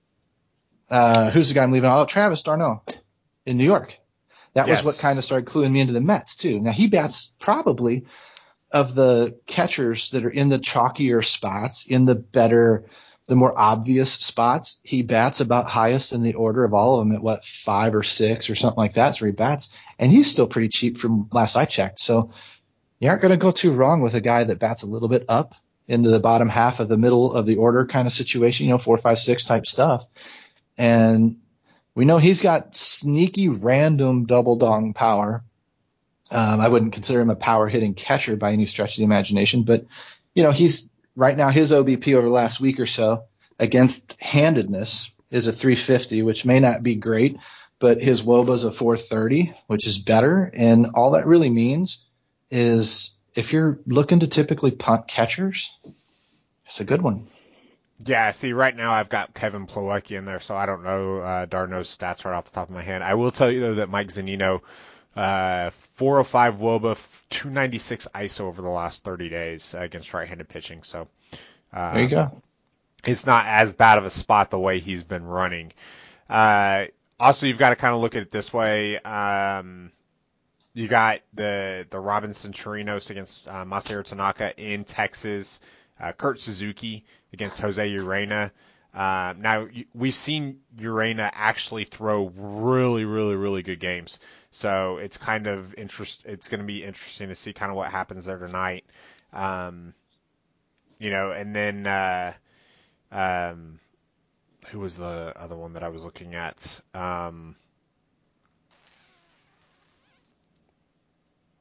uh, who's the guy I'm leaving? Oh, Travis d'Arnaud in New York. That yes. was what kind of started cluing me into the Mets too. Now he bats probably of the catchers that are in the chalkier spots, in the better – the more obvious spots, he bats about highest in the order of all of them at what, five or six or something like that. So he bats, and he's still pretty cheap from last I checked. So you aren't going to go too wrong with a guy that bats a little bit up into the bottom half of the middle of the order kind of situation, you know, four, five, six type stuff. And we know he's got sneaky random double dong power. Um, I wouldn't consider him a power hitting catcher by any stretch of the imagination, but you know, he's, right now, his O B P over the last week or so against handedness is a three fifty, which may not be great, but his W O B A is a four thirty, which is better. And all that really means is if you're looking to typically punt catchers, it's a good one. Yeah, see, right now I've got Kevin Plawecki in there, so I don't know uh, d'Arnaud's stats right off the top of my head. I will tell you, though, that Mike Zunino, uh, four oh five W O B A, two ninety-six I S O over the last thirty days against right-handed pitching. So uh, there you go. It's not as bad of a spot the way he's been running. Uh, also, you've got to kind of look at it this way. Um, you got the the Robinson Chirinos against uh, Masahiro Tanaka in Texas. Uh, Kurt Suzuki against Jose Urena. Uh, now, we've seen Urena actually throw really, really, really good games. So it's kind of interest. It's going to be interesting to see kind of what happens there tonight. Um, you know, and then uh, um, who was the other one that I was looking at? Um,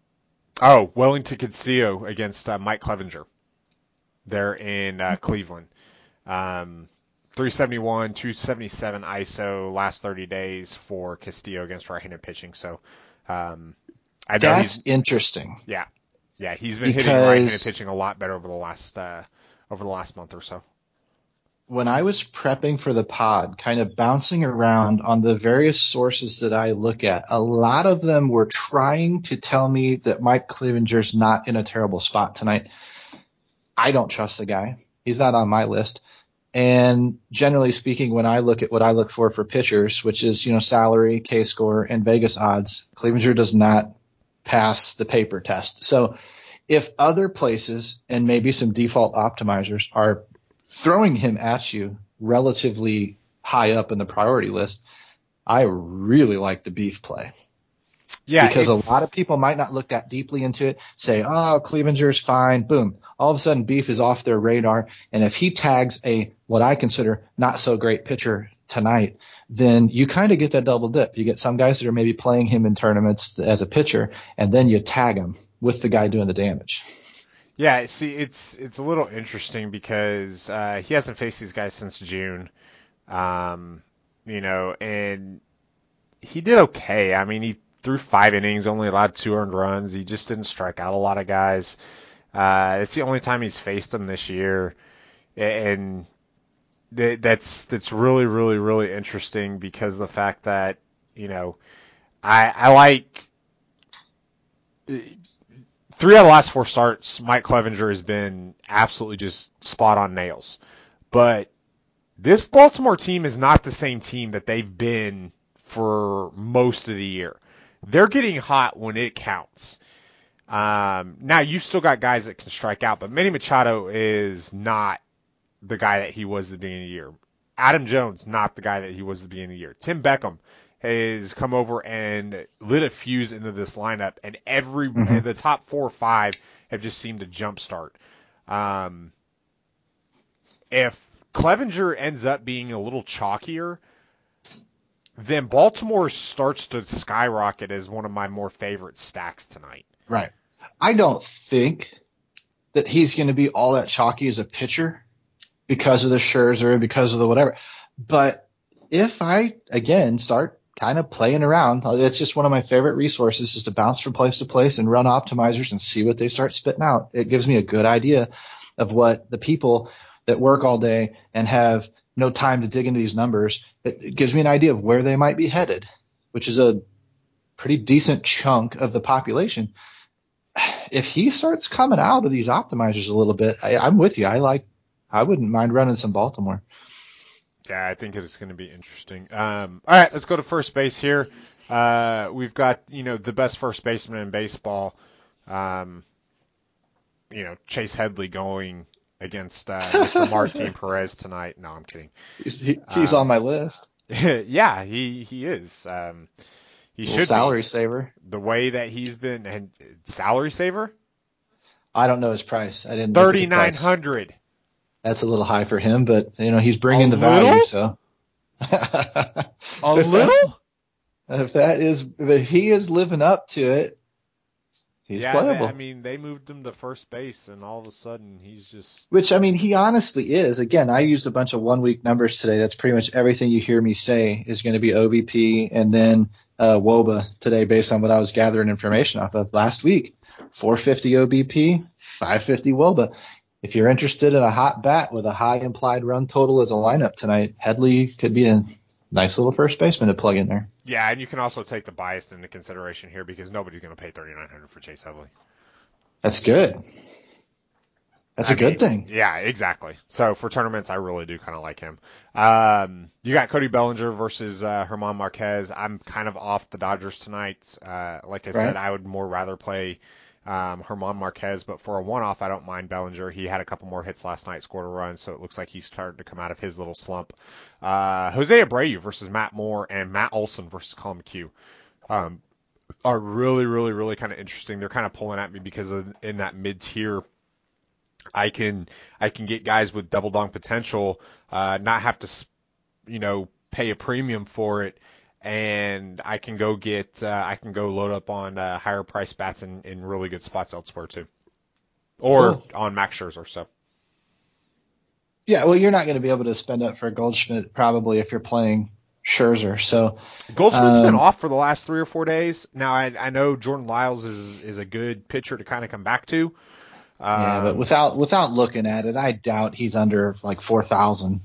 Oh, Wellington Castillo against uh, Mike Clevenger. They're in uh, Cleveland. Um, three seventy-one, two seventy-seven I S O last thirty days for Castillo against right-handed pitching. So um, I know That's he's, interesting. Yeah, yeah, he's been Because hitting right-handed pitching a lot better over the last uh, over the last month or so. When I was prepping for the pod, kind of bouncing around on the various sources that I look at, a lot of them were trying to tell me that Mike Clevenger's not in a terrible spot tonight. I don't trust the guy. He's not on my list. And generally speaking, when I look at what I look for for pitchers, which is, you know, salary, K-score, and Vegas odds, Clevenger does not pass the paper test. So if other places and maybe some default optimizers are throwing him at you relatively high up in the priority list, I really like the beef play. Yeah, because it's... a lot of people might not look that deeply into it, say, oh, Clevenger's fine, boom. All of a sudden, beef is off their radar. And if he tags a what I consider not so great pitcher tonight, then you kind of get that double dip. You get some guys that are maybe playing him in tournaments as a pitcher, and then you tag him with the guy doing the damage. Yeah, see, it's it's a little interesting because uh, he hasn't faced these guys since June, um, you know, and he did okay. I mean, he threw five innings, only allowed two earned runs. He just didn't strike out a lot of guys. Uh, it's the only time he's faced them this year, and th- that's that's really, really, really interesting because of the fact that, you know, I I like. Three out of the last four starts, Mike Clevenger has been absolutely just spot on nails. But this Baltimore team is not the same team that they've been for most of the year. They're getting hot when it counts. Um, now, you've still got guys that can strike out, but Manny Machado is not the guy that he was at the beginning of the year. Adam Jones, not the guy that he was at the beginning of the year. Tim Beckham has come over and lit a fuse into this lineup, and every mm-hmm. the top four or five have just seemed to jumpstart. Um, if Clevenger ends up being a little chalkier, then Baltimore starts to skyrocket as one of my more favorite stacks tonight. Right. I don't think that he's going to be all that chalky as a pitcher because of the Scherzer, because of the whatever. But if I, again, start kind of playing around. It's just one of my favorite resources is to bounce from place to place and run optimizers and see what they start spitting out. It gives me a good idea of what the people that work all day and have no time to dig into these numbers. It gives me an idea of where they might be headed, which is a pretty decent chunk of the population. If he starts coming out of these optimizers a little bit, I, I'm with you. I like, I wouldn't mind running some Baltimore. Yeah, I think it's going to be interesting. Um, all right, let's go to first base here. Uh, we've got, you know, the best first baseman in baseball, um, you know, Chase Headley going against uh, Mister Martin Perez tonight. No, I'm kidding. He's, he, he's um, on my list. Yeah, he, he is. Um, he should salary be. saver. The way that he's been and salary saver. I don't know his price. I didn't. thirty-nine hundred. That's a little high for him, but you know he's bringing a the little? value. So a little. If that is, if he is living up to it, he's yeah, playable. They, I mean, they moved him to first base, and all of a sudden he's just. Which I mean, he honestly is. Again, I used a bunch of one week numbers today. That's pretty much everything you hear me say is going to be O B P, and then uh, W O B A today, based on what I was gathering information off of last week. four fifty O B P, five fifty W O B A. If you're interested in a hot bat with a high implied run total as a lineup tonight, Headley could be a nice little first baseman to plug in there. Yeah, and you can also take the bias into consideration here because nobody's going to pay thirty-nine hundred for Chase Headley. That's good. That's I a good mean, thing. Yeah, exactly. So for tournaments, I really do kind of like him. Um, you got Cody Bellinger versus uh, German Marquez. I'm kind of off the Dodgers tonight. Uh, like I right. said, I would more rather play um, German Marquez, but for a one-off, I don't mind Bellinger. He had a couple more hits last night, scored a run, so it looks like he's starting to come out of his little slump. Uh, Jose Abreu versus Matt Moore and Matt Olson versus Colin McHugh um, are really, really, really kind of interesting. They're kind of pulling at me because of, in that mid-tier, I can I can get guys with double dong potential, uh, not have to, you know, pay a premium for it, and I can go get uh, I can go load up on uh, higher price bats in, in really good spots elsewhere too, or Cool. on Max Scherzer. So Yeah, well, you're not going to be able to spend up for a Goldschmidt probably if you're playing Scherzer. So Goldschmidt's um, been off for the last three or four days. Now I, I know Jordan Lyles is is a good pitcher to kind of come back to. Um, yeah, but without without looking at it, I doubt he's under like four thousand.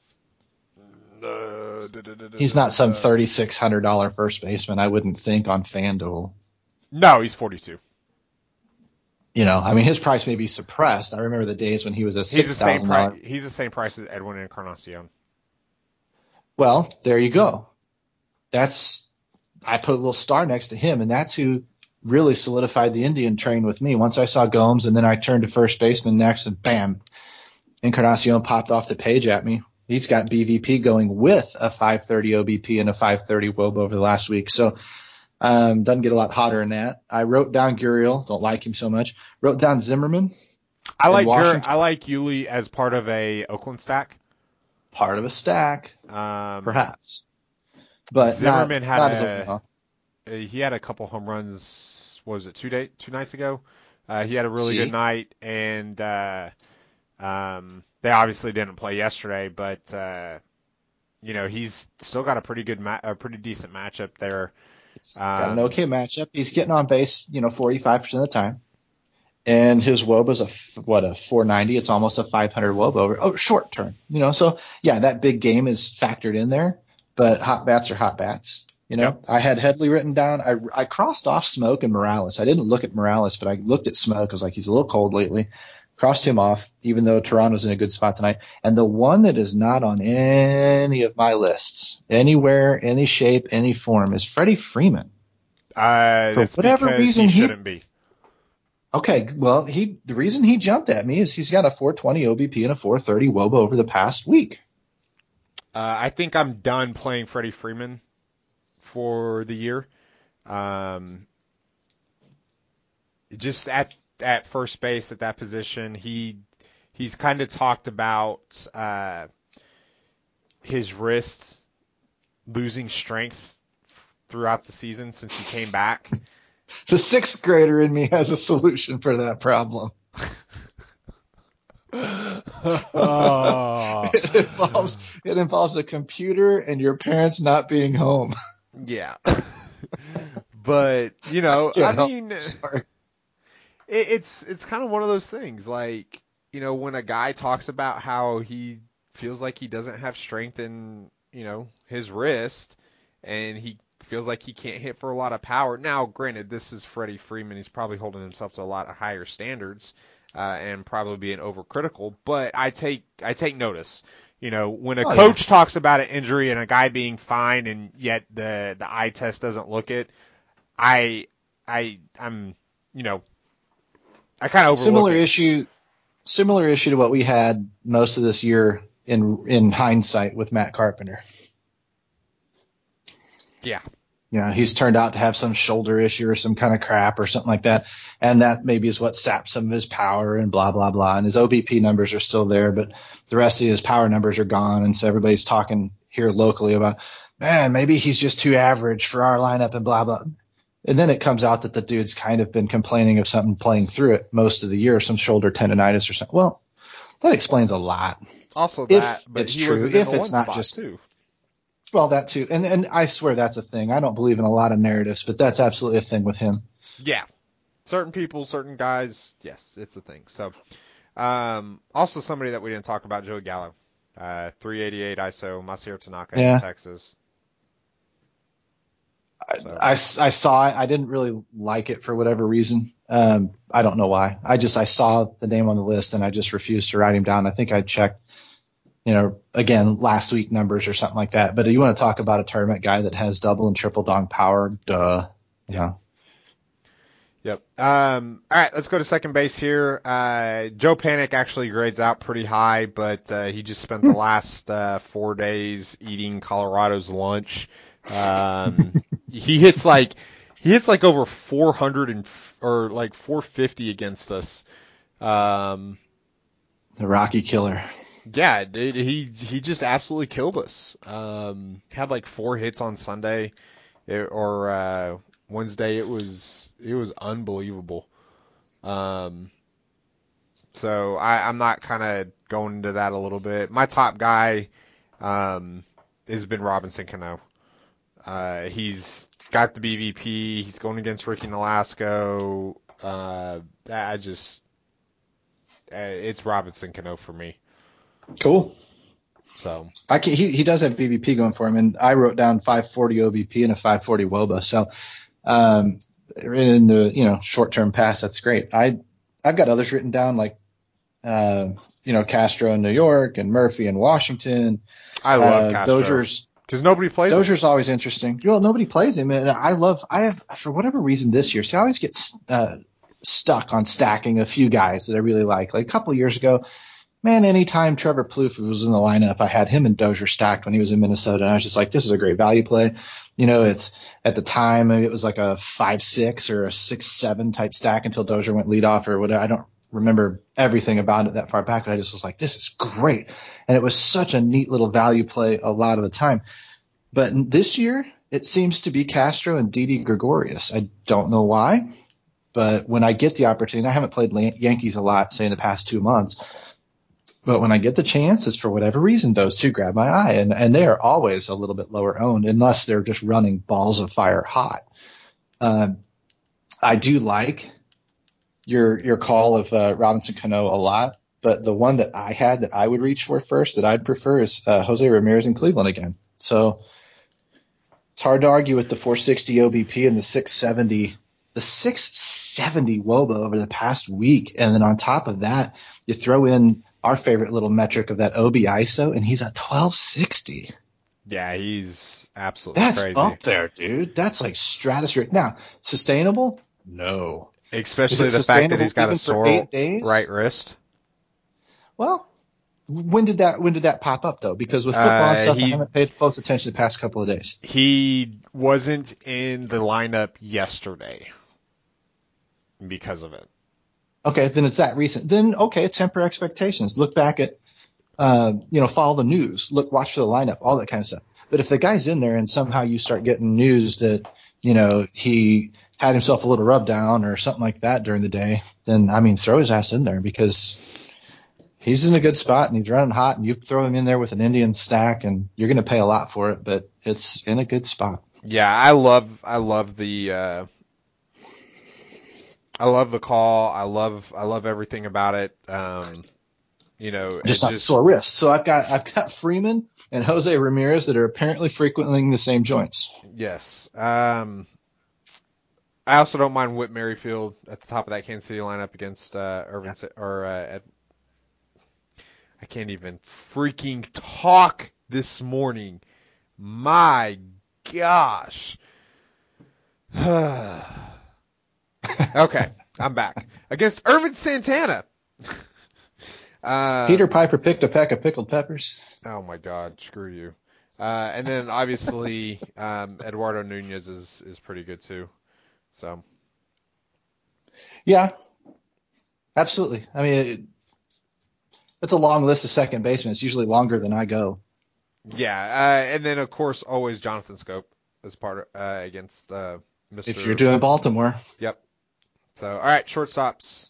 Uh, da, da, da, da, He's not some da. thirty-six hundred dollars first baseman, I wouldn't think, on FanDuel. No, he's forty-two. You know, I mean, his price may be suppressed. I remember the days when he was a He's the six same thousand price. dollars. He's the same price as Edwin Encarnacion. Well, there you go. That's I put a little star next to him, and that's who really solidified the Indian train with me. Once I saw Gomes, and then I turned to first baseman next, and bam, Encarnacion popped off the page at me. He's got B V P going with a five thirty O B P and a five thirty W O B over the last week. So um, doesn't get a lot hotter than that. I wrote down Gurriel. Don't like him so much. Wrote down Zimmerman. I in like Gur- Washington. I like Yuli as part of a Oakland stack. Part of a stack, Um, perhaps. But Zimmerman not, had not as a- well. Uh, he had a couple home runs. What was it, two day, two nights ago? Uh, he had a really See? good night, and uh, um, they obviously didn't play yesterday, but uh, you know he's still got a pretty good, ma- a pretty decent matchup there. Got an Um, okay matchup. He's getting on base, you know, forty-five percent of the time. And his W O B is a, f- what, a four ninety. It's almost a five hundred W O B over, oh, short term, you know. So, yeah, that big game is factored in there, but hot bats are hot bats. You know, Yep. I had Headley written down. I, I crossed off Smoke and Morales. I didn't look at Morales, but I looked at Smoke. I was like, he's a little cold lately. Crossed him off, even though Toronto's in a good spot tonight. And the one that is not on any of my lists, anywhere, any shape, any form, is Freddie Freeman. uh, For it's whatever because reason, he he- shouldn't be. Okay, well, he the reason he jumped at me is he's got a four twenty O B P and a four thirty W O B over the past week. Uh, I think I'm done playing Freddie Freeman for the year. Um, just at at first base at that position, he he's kind of talked about uh, his wrist losing strength throughout the season since he came back. The sixth grader in me has a solution for that problem. Oh. It involves it involves a computer and your parents not being home. Yeah. But, you know, Yeah, I no, mean, it, sorry. it's it's kind of one of those things. Like, you know, when a guy talks about how he feels like he doesn't have strength in, you know, his wrist and he feels like he can't hit for a lot of power. Now, granted, this is Freddie Freeman. He's probably holding himself to a lot of higher standards uh, and probably being overcritical. But I take I take notice. You know, when a Oh, coach talks about an injury and a guy being fine and yet the, the eye test doesn't look it, I I I'm you know I kind of overlook Similar it. issue similar issue to what we had most of this year in in hindsight with Matt Carpenter. Yeah. You know, he's turned out to have some shoulder issue or some kind of crap or something like that. And that maybe is what saps some of his power and blah, blah, blah. And his O B P numbers are still there, but the rest of his power numbers are gone. And so everybody's talking here locally about, man, maybe he's just too average for our lineup and blah, blah. And then it comes out that the dude's kind of been complaining of something playing through it most of the year, some shoulder tendonitis or something. Well, that explains a lot. Also If that, but it's he true, was in if the it's one not spot just- too. Well, that too. And, and I swear that's a thing. I don't believe in a lot of narratives, but that's absolutely a thing with him. Yeah. Certain people, certain guys, yes, it's a thing. So, um, also somebody that we didn't talk about, Joey Gallo, uh, three eighty-eight I S O, Masahiro Tanaka Yeah. in Texas. So- I, I saw it. I didn't really like it for whatever reason. Um, I don't know why. I just I saw the name on the list and I just refused to write him down. I think I checked, you know, again last week numbers or something like that. But you want to talk about a tournament guy that has double and triple dong power? Duh. Yeah. Yep. Um, all right, let's go to second base here. Uh, Joe Panic actually grades out pretty high, but uh, he just spent the last uh, four days eating Colorado's lunch. Um, he hits like he hits like over four hundred and or like four fifty against us. Um, The Rocky Killer. Yeah, dude, he he just absolutely killed us. Um, had like four hits on Sunday, it, or uh, Wednesday. It was it was unbelievable. Um, so I, I'm not kind of going into that a little bit. My top guy um, has been Robinson Cano. Uh, he's got the B V P. He's going against Ricky Nolasco. Uh, I just uh, it's Robinson Cano for me. Cool. So I can, he he does have B V P going for him, and I wrote down five forty O B P and a five forty W O B A. So um, in the you know short term pass, that's great. I I've got others written down like uh, you know Castro in New York and Murphy in Washington. I love uh, Castro Dozier's because nobody plays. Dozier's him. Always interesting. Well, nobody plays him, and I love. I have for whatever reason this year. See, I always get uh, stuck on stacking a few guys that I really like. Like a couple of years ago. Man, anytime Trevor Plouffe was in the lineup, I had him and Dozier stacked when he was in Minnesota, and I was just like, this is a great value play. You know, it's at the time it was like a five six or a six seven type stack until Dozier went leadoff or whatever. I don't remember everything about it that far back, but I just was like, this is great. And it was such a neat little value play a lot of the time. But this year, it seems to be Castro and Didi Gregorius. I don't know why, but when I get the opportunity, I haven't played Yankees a lot, say in the past two months. But when I get the chances, for whatever reason, those two grab my eye, and, and they are always a little bit lower owned unless they're just running balls of fire hot. Uh, I do like your your call of uh, Robinson Cano a lot, but the one that I had that I would reach for first that I'd prefer is uh, Jose Ramirez in Cleveland again. So it's hard to argue with the four sixty O B P and the six seventy, the six seventy W O B A over the past week, and then on top of that, you throw in our favorite little metric of that O B I S O, and he's at twelve sixty. Yeah, he's absolutely That's crazy. up there, dude. That's like stratospheric. Now, sustainable? No. Especially the fact that he's got a sore days? right wrist. Well, when did that when did that pop up though? Because with football Uh, and stuff, he- I haven't paid close attention the past couple of days. He wasn't in the lineup yesterday because of it. Okay, then it's that recent. Then okay, temper expectations. Look back at, uh, you know, follow the news. Look, watch for the lineup, all that kind of stuff. But if the guy's in there and somehow you start getting news that, you know, he had himself a little rub down or something like that during the day, then I mean, throw his ass in there because he's in a good spot and he's running hot, and you throw him in there with an Indian stack, and you're going to pay a lot for it, but it's in a good spot. Yeah, I love I love the uh, I love the call. I love I love everything about it. Um, you know, Just it's not just sore wrist. So I've got I've got Freeman and Jose Ramirez that are apparently frequenting the same joints. yes. Um, I also don't mind Whit Merrifield at the top of that Kansas City lineup against uh, Irvin Sa- or uh, Ed. I can't even freaking talk this morning. My gosh. Okay, I'm back. Against Irvin Santana. uh, Peter Piper picked a peck of pickled peppers. Oh, my God. Screw you. Uh, and then, obviously, um, Eduardo Nunez is, is pretty good, too. So, Yeah, absolutely. I mean, it, it's a long list of second basemen. It's usually longer than I go. yeah. Uh, and then, of course, always Jonathan Scope as part of, uh, against uh, Mister If you're doing Baltimore. Yep. So, all right, shortstops.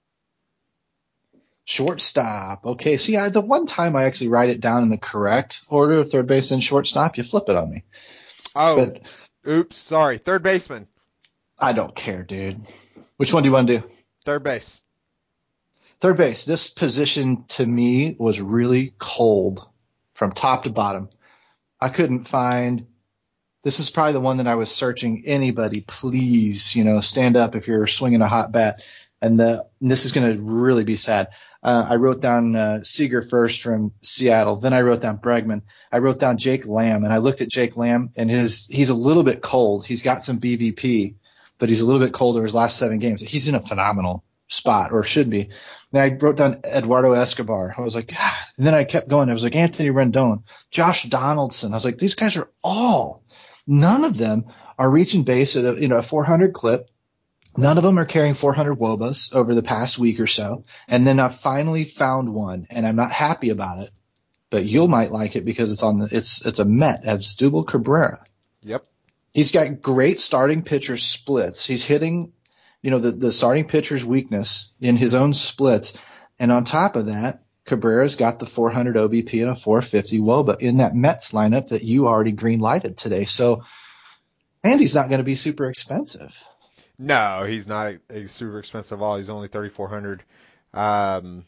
Shortstop. Okay, see, I, the one time I actually write it down in the correct order of third base and shortstop, you flip it on me. Oh, But oops, sorry. Third baseman. I don't care, dude. Which one do you want to do? Third base. Third base. This position to me was really cold from top to bottom. I couldn't find. This is probably the one that I was searching. Anybody, please, you know, stand up if you're swinging a hot bat. And, the, and this is going to really be sad. Uh, I wrote down uh, Seager first from Seattle. Then I wrote down Bregman. I wrote down Jake Lamb, and I looked at Jake Lamb, and his he's a little bit cold. He's got some B V P, but he's a little bit colder his last seven games. He's in a phenomenal spot, or should be. Then I wrote down Eduardo Escobar. I was like, God. And then I kept going. I was like, Anthony Rendon, Josh Donaldson. I was like, these guys are all, none of them are reaching base at a, you know, a four hundred clip. None of them are carrying four hundred W O B As over the past week or so. And then I finally found one, and I'm not happy about it, but you might like it because it's on the, it's, it's a Met, Asdrubal Cabrera. Yep. He's got great starting pitcher splits. He's hitting, you know, the, the starting pitcher's weakness in his own splits. And on top of that, Cabrera's got the four hundred O B P and a four fifty W O B A in that Mets lineup that you already green lighted today. So Andy's not going to be super expensive. No, he's not a, a super expensive at all. He's only thirty-four hundred. Um,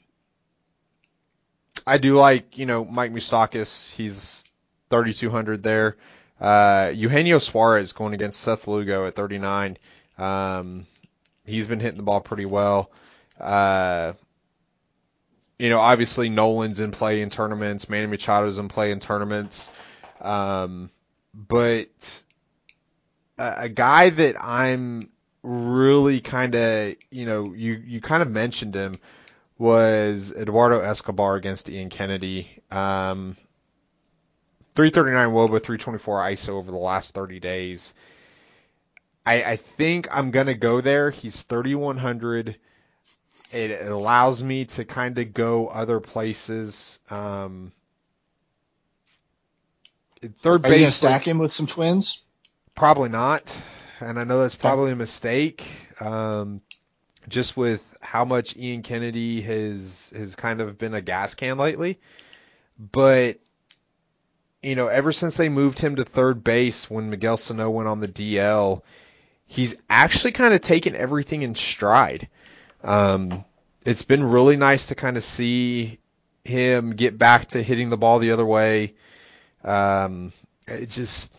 I do like, you know, Mike Moustakas. He's thirty-two hundred there. Uh, Eugenio Suarez going against Seth Lugo at thirty-nine. Um, he's been hitting the ball pretty well. Uh, you know, obviously Nolan's in play in tournaments. Manny Machado's in play in tournaments. Um, but a, a guy that I'm really kind of, you know, you, you kind of mentioned him was Eduardo Escobar against Ian Kennedy. Um, three thirty-nine W O B A, three twenty-four I S O over the last thirty days. I, I think I'm going to go there. He's thirty-one hundred. It, it allows me to kind of go other places. Um, third Are you going to base, stack him with some Twins? Probably not. And I know that's probably a mistake. Um, just with how much Ian Kennedy has, has kind of been a gas can lately. But, you know, ever since they moved him to third base when Miguel Sano went on the D L, he's actually kind of taken everything in stride. Um, it's been really nice to kind of see him get back to hitting the ball the other way. Um, it just,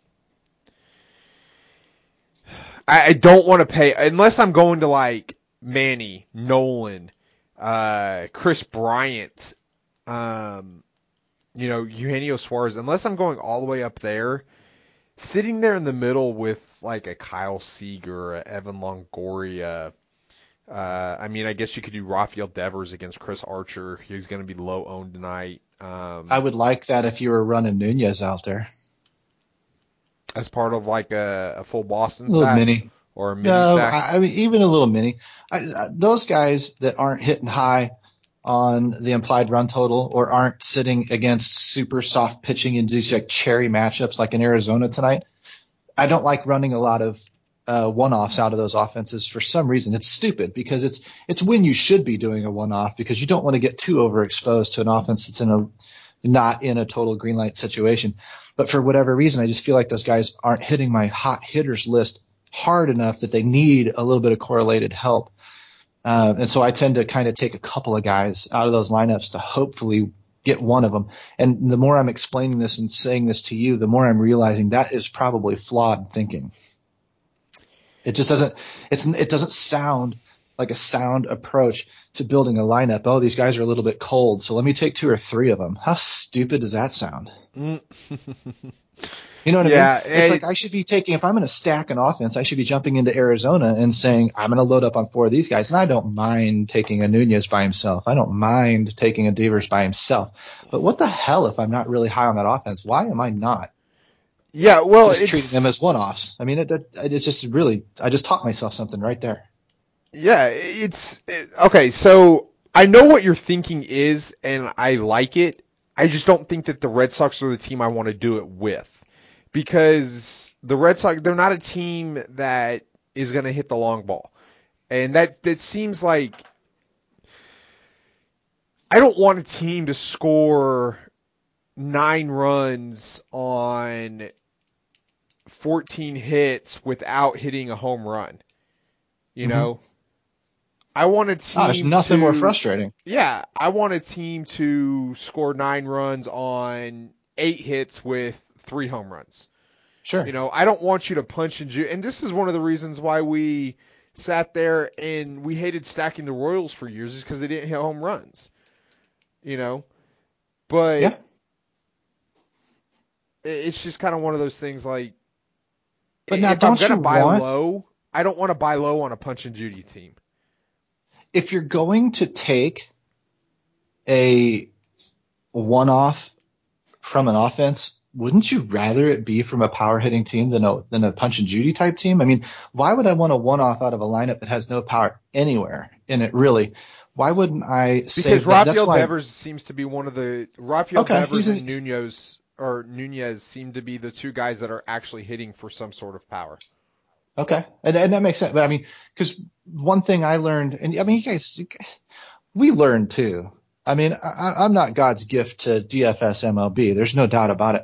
I, I don't want to pay, unless I'm going to like Manny, Nolan, uh, Chris Bryant, um, you know, Eugenio Suarez, unless I'm going all the way up there, sitting there in the middle with like a Kyle Seager, a Evan Longoria. Uh, I mean, I guess you could do Rafael Devers against Chris Archer. He's going to be low owned tonight. Um, I would like that if you were running Nunez out there. As part of like a, a full Boston A little stack mini. or a mini No, stack. I, I mean, even a little mini. I, I, those guys that aren't hitting high on the implied run total or aren't sitting against super soft pitching in these like cherry matchups like in Arizona tonight, I don't like running a lot of uh, one-offs out of those offenses for some reason. It's stupid because it's it's when you should be doing a one-off because you don't want to get too overexposed to an offense that's in a not in a total green light situation. But for whatever reason, I just feel like those guys aren't hitting my hot hitters list hard enough that they need a little bit of correlated help. Uh, and so I tend to kind of take a couple of guys out of those lineups to hopefully get one of them. And the more I'm explaining this and saying this to you, the more I'm realizing that is probably flawed thinking. It just doesn't, it's, it doesn't sound like a sound approach to building a lineup. Oh, these guys are a little bit cold, so let me take two or three of them. How stupid does that sound? Mm. You know what Yeah, I mean? It's it- like I should be taking, if I'm going to stack an offense, I should be jumping into Arizona and saying, I'm going to load up on four of these guys. And I don't mind taking a Nunez by himself. I don't mind taking a Devers by himself. But what the hell if I'm not really high on that offense? Why am I not Yeah, well, just it's, treating them as one-offs? I mean, it, it, it's just really, I just taught myself something right there. yeah, it's it, okay. So I know what your thinking is, and I like it. I just don't think that the Red Sox are the team I want to do it with, because the Red Sox, they're not a team that is going to hit the long ball, and that that seems like I don't want a team to score nine runs on fourteen hits without hitting a home run. You know, mm-hmm. I want a team. Oh, there's nothing to, more frustrating. Yeah, I want a team to score nine runs on eight hits with three home runs. Sure. You know, I don't want you to punch and juke. And this is one of the reasons why we sat there and we hated stacking the Royals for years, is because they didn't hit home runs. You know, but yeah. it's just kind of one of those things. Like, but now, if don't I'm gonna you buy want... low, I don't want to buy low on a punch and Judy team. If you're going to take a one-off from an offense wouldn't you rather it be from a power hitting team than a than a punch and Judy type team? I mean, why would I want a one off out of a lineup that has no power anywhere in it? Really, why wouldn't I say because that, Rafael that's Devers seems to be one of the Rafael Okay, Devers he's a- and Nunez or Nunez seem to be the two guys that are actually hitting for some sort of power. Okay, and, and that makes sense. But I mean, because one thing I learned, and I mean, you guys, we learned too. I mean, I, I'm not God's gift to D F S M L B. There's no doubt about it.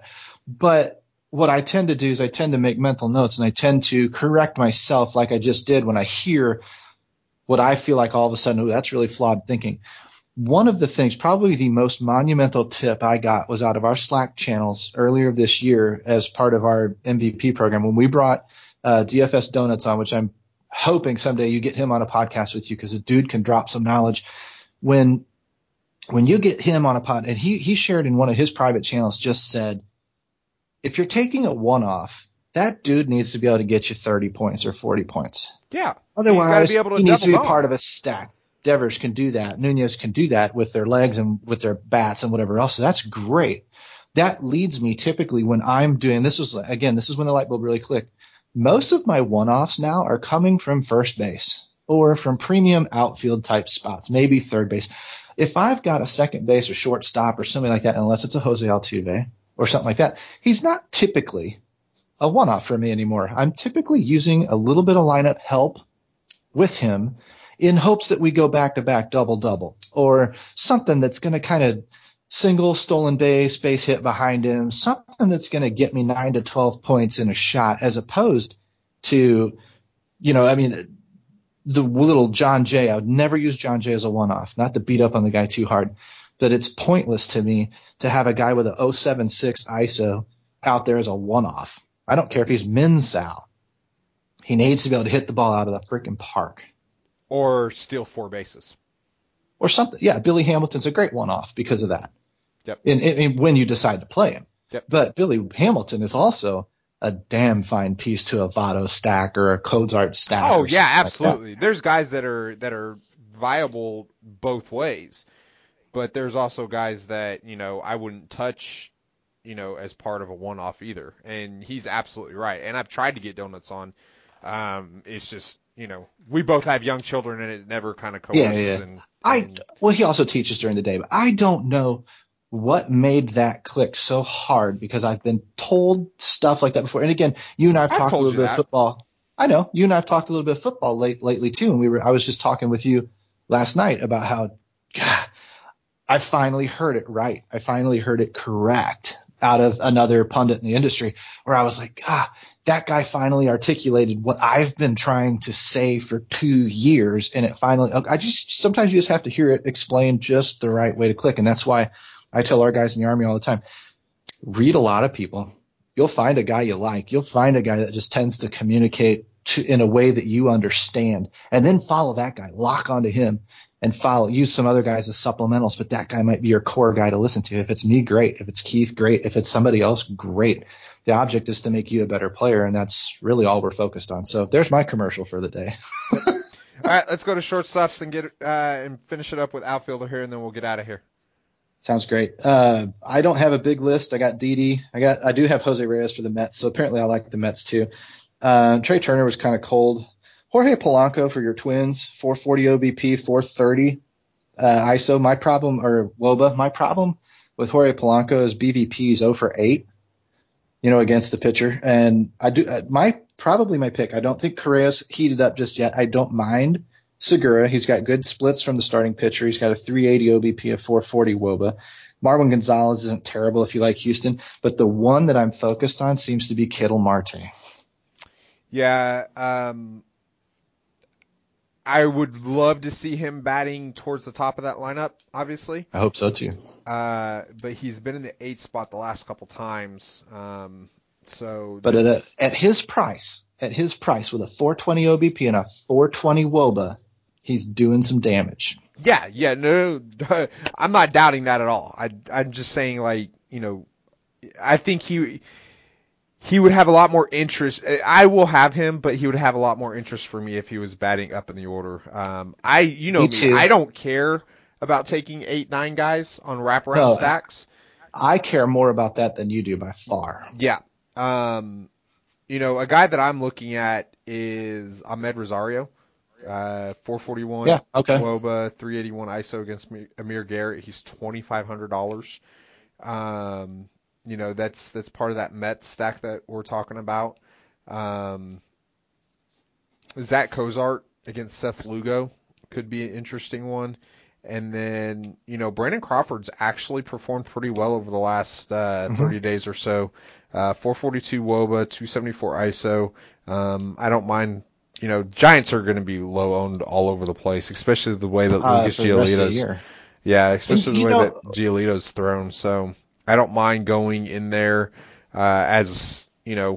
But what I tend to do is I tend to make mental notes, and I tend to correct myself like I just did when I hear what I feel like all of a sudden, oh, that's really flawed thinking. One of the things, probably the most monumental tip I got was out of our Slack channels earlier this year as part of our M V P program when we brought uh, D F S Donuts on, which I'm hoping someday you get him on a podcast with you because the dude can drop some knowledge. When when you get him on a pod, and he he shared in one of his private channels, just said, if you're taking a one-off, that dude needs to be able to get you thirty points or forty points. Yeah. Otherwise, be able to he needs to be double part down. of a stack. Devers can do that. Nunez can do that with their legs and with their bats and whatever else. So that's great. That leads me typically when I'm doing this is again, this is when the light bulb really clicked. Most of my one-offs now are coming from first base or from premium outfield type spots, maybe third base. If I've got a second base or shortstop or something like that, unless it's a Jose Altuve or something like that, he's not typically a one-off for me anymore. I'm typically using a little bit of lineup help with him in hopes that we go back-to-back double-double or something that's going to kind of single, stolen base, base hit behind him, something that's going to get me nine to twelve points in a shot as opposed to, you know, I mean, the little John Jay. I would never use John Jay as a one-off, not to beat up on the guy too hard, but it's pointless to me to have a guy with a oh seven six I S O out there as a one-off. I don't care if he's Min Sal. He needs to be able to hit the ball out of the freaking park. Or steal four bases. Or something. Yeah, Billy Hamilton's a great one-off because of that. Yep. In, in, in when you decide to play him. Yep. But Billy Hamilton is also a damn fine piece to a Votto stack or a Cozart stack. Oh or yeah, something absolutely. Like There's guys that are that are viable both ways, but there's also guys that you know I wouldn't touch, you know, as part of a one-off either. And he's absolutely right. And I've tried to get Donuts on. Um, it's just you know we both have young children, and it never kind of coerces. Yeah, yeah. And, I and well, he also teaches during the day, but I don't know what made that click so hard because I've been told stuff like that before. And again, you and I have I've talked a told little you bit that. of football. I know you and I have talked a little bit of football late lately too. And we were, I was just talking with you last night about how, God, I finally heard it right. I finally heard it correct out of another pundit in the industry where I was like, ah, that guy finally articulated what I've been trying to say for two years. And it finally, I just, sometimes you just have to hear it explained just the right way to click. And that's why I tell our guys in the Army all the time, read a lot of people. You'll find a guy you like. You'll find a guy that just tends to communicate to, in a way that you understand, and then follow that guy, lock onto him and follow, use some other guys as supplementals, but that guy might be your core guy to listen to. If it's me, great. If it's Keith, great. If it's somebody else, great. The object is to make you a better player, and that's really all we're focused on. So there's my commercial for the day. All right, let's go to shortstops and get uh, and finish it up with outfielder here, and then we'll get out of here. Sounds great. Uh, I don't have a big list. I got Didi. I got. I do have Jose Reyes for the Mets, so apparently I like the Mets too. Uh, Trey Turner was kind of cold. Jorge Polanco for your Twins, four forty O B P, four thirty uh, I S O. My problem, or W O B A, my problem with Jorge Polanco is B V P is oh for eight, you know, against the pitcher. And I do uh, my probably my pick. I don't think Correa's heated up just yet. I don't mind Segura. He's got good splits from the starting pitcher. He's got a three eighty O B P, a four forty W O B A. Marwin Gonzalez isn't terrible if you like Houston, but the one that I'm focused on seems to be Ketel Marte. Yeah, um, I would love to see him batting towards the top of that lineup, obviously. I hope so too. Uh, but he's been in the eighth spot the last couple times. Um, so, but at, a, at his price, at his price with a four twenty O B P and a four twenty W O B A, he's doing some damage. Yeah, yeah, no, I'm not doubting that at all. I, I'm just saying, like, you know, I think he he would have a lot more interest. I will have him, but he would have a lot more interest for me if he was batting up in the order. Um, I, you know me, me, too. I don't care about taking eight, nine guys on wraparound No, stacks. I care more about that than you do by far. Yeah. Um, you know, a guy that I'm looking at is Ahmed Rosario. Uh, four forty-one. Yeah, okay. W O B A, three eighty-one I S O against Amir Garrett. He's twenty-five hundred dollars. Um, you know, that's that's part of that Mets stack that we're talking about. Um, Zach Cozart against Seth Lugo could be an interesting one. And then, you know, Brandon Crawford's actually performed pretty well over the last uh, thirty mm-hmm. days or so. Uh, four forty-two W O B A, two seventy-four I S O. Um, I don't mind. You know, Giants are going to be low owned all over the place, especially the way that uh, Lucas Giolito's. Yeah, especially and, the way know, that Giolito's thrown. So I don't mind going in there uh, as, you know,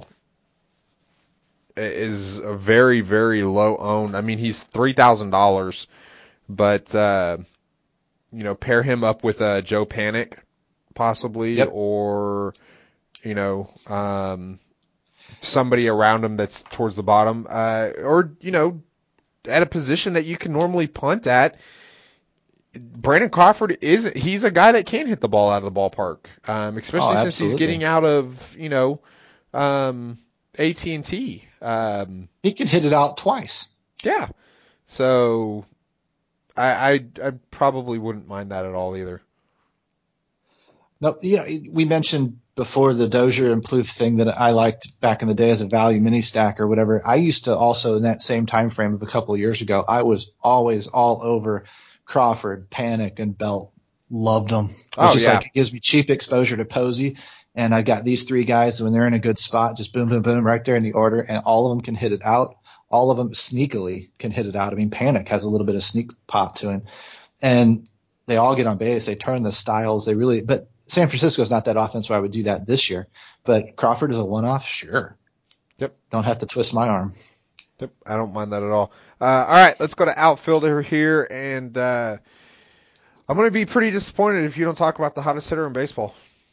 is a very, very low owned. I mean, he's three thousand dollars, but, uh, you know, pair him up with uh, Joe Panic, possibly, yep. or, you know, um, somebody around him that's towards the bottom, uh, or, you know, at a position that you can normally punt at. Brandon Crawford is, he's a guy that can hit the ball out of the ballpark, um, especially oh, since he's getting out of, you know, um, A T and T. Um, he can hit it out twice. Yeah. So I, I, I probably wouldn't mind that at all either. No, yeah, we mentioned before the Dozier and Plouffe thing that I liked back in the day as a value mini stack or whatever. I used to also, in that same time frame of a couple of years ago, I was always all over Crawford, Panic, and Belt. Loved them. It's oh, just yeah. like it gives me cheap exposure to Posey. And I got these three guys when they're in a good spot, just boom, boom, boom, right there in the order, and all of them can hit it out. All of them sneakily can hit it out. I mean, Panic has a little bit of sneak pop to him. And they all get on base. They turn the styles. They really – but San Francisco's not that offense where I would do that this year. But Crawford is a one-off? Sure. Yep. Don't have to twist my arm. Yep. I don't mind that at all. Uh, all right, let's go to outfielder here. And uh, I'm going to be pretty disappointed if you don't talk about the hottest hitter in baseball.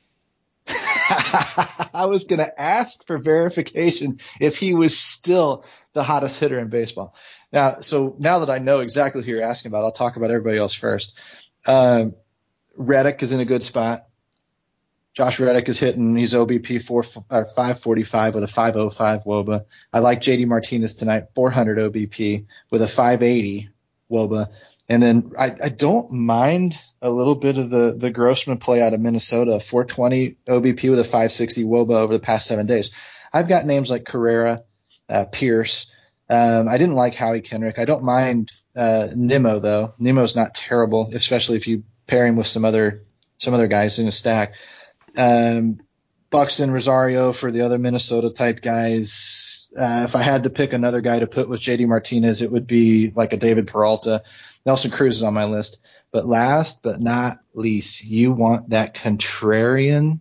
I was going to ask for verification if he was still the hottest hitter in baseball. Now, so now that I know exactly who you're asking about, I'll talk about everybody else first. Um, Reddick is in a good spot. Josh Reddick is hitting. He's O B P four, uh, five forty-five with a five oh five W O B A. I like J D Martinez tonight, four hundred O B P with a five eighty W O B A. And then I, I don't mind a little bit of the, the Grossman play out of Minnesota, four twenty O B P with a five sixty W O B A over the past seven days. I've got names like Carrera, uh, Pierce. Um, I didn't like Howie Kendrick. I don't mind uh, Nimmo, though. Nimmo's not terrible, especially if you pair him with some other some other guys in a stack. Um, Buxton, Rosario for the other Minnesota-type guys. Uh, if I had to pick another guy to put with J D Martinez, it would be like a David Peralta. Nelson Cruz is on my list. But last but not least, you want that contrarian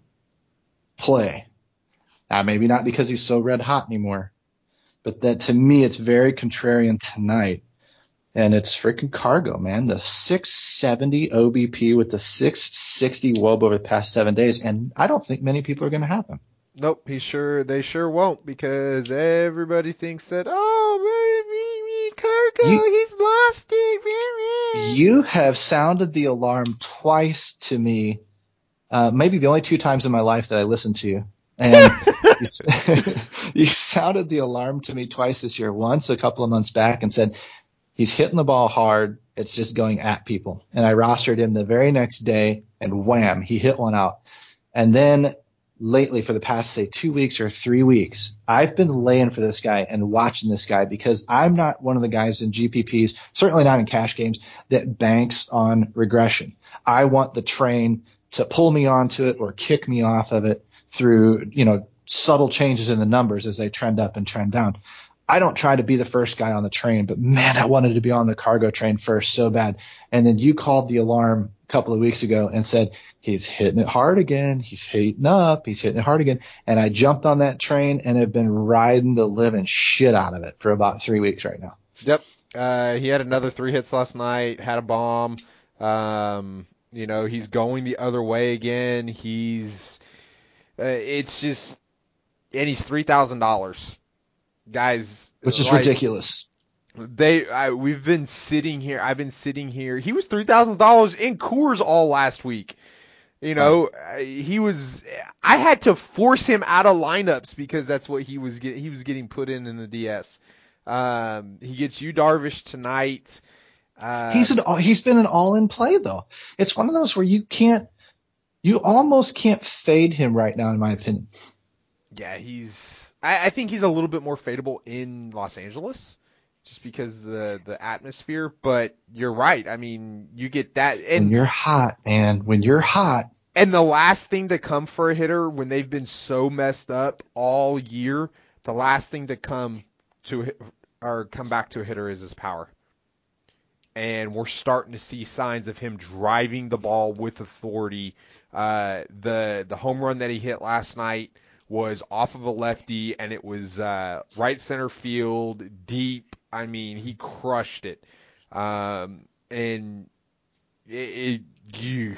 play. Now, maybe not because he's so red hot anymore, but that to me it's very contrarian tonight. And it's freaking Cargo, man. The six seventy O B P with the six sixty W O B A over the past seven days. And I don't think many people are going to have him. Nope, he sure they sure won't because everybody thinks that, oh, baby, Cargo, you, he's lost it. You have sounded the alarm twice to me, uh, maybe the only two times in my life that I listened to you. And you, you sounded the alarm to me twice this year. Once a couple of months back and said, he's hitting the ball hard. It's just going at people. And I rostered him the very next day, and wham, he hit one out. And then lately, for the past, say, two weeks or three weeks, I've been laying for this guy and watching this guy because I'm not one of the guys in G P Ps, certainly not in cash games, that banks on regression. I want the train to pull me onto it or kick me off of it through, you know, subtle changes in the numbers as they trend up and trend down. I don't try to be the first guy on the train, but man, I wanted to be on the Cargo train first so bad. And then you called the alarm a couple of weeks ago and said, he's hitting it hard again. He's heating up. He's hitting it hard again. And I jumped on that train and have been riding the living shit out of it for about three weeks right now. Yep. Uh, he had another three hits last night, had a bomb. Um, you know, he's going the other way again. He's, uh, it's just, and he's three thousand dollars. Guys, which is like, ridiculous. They, I, we've been sitting here. I've been sitting here. He was three thousand dollars in Coors all last week, You know, right. he was. I had to force him out of lineups because that's what he was get, he was getting put in in the D S. Um, he gets Yu Darvish tonight. Uh, he's an he's been an all-in play though. It's one of those where you can't, you almost can't fade him right now, in my opinion. Yeah, he's. I, I think he's a little bit more fadeable in Los Angeles, just because the the atmosphere. But you're right. I mean, you get that. And when you're hot, man. When you're hot. And the last thing to come for a hitter when they've been so messed up all year, the last thing to come to or come back to a hitter is his power. And we're starting to see signs of him driving the ball with authority. Uh, the the home run that he hit last night was off of a lefty, and it was uh, right center field, deep. I mean, he crushed it. Um, and it, it you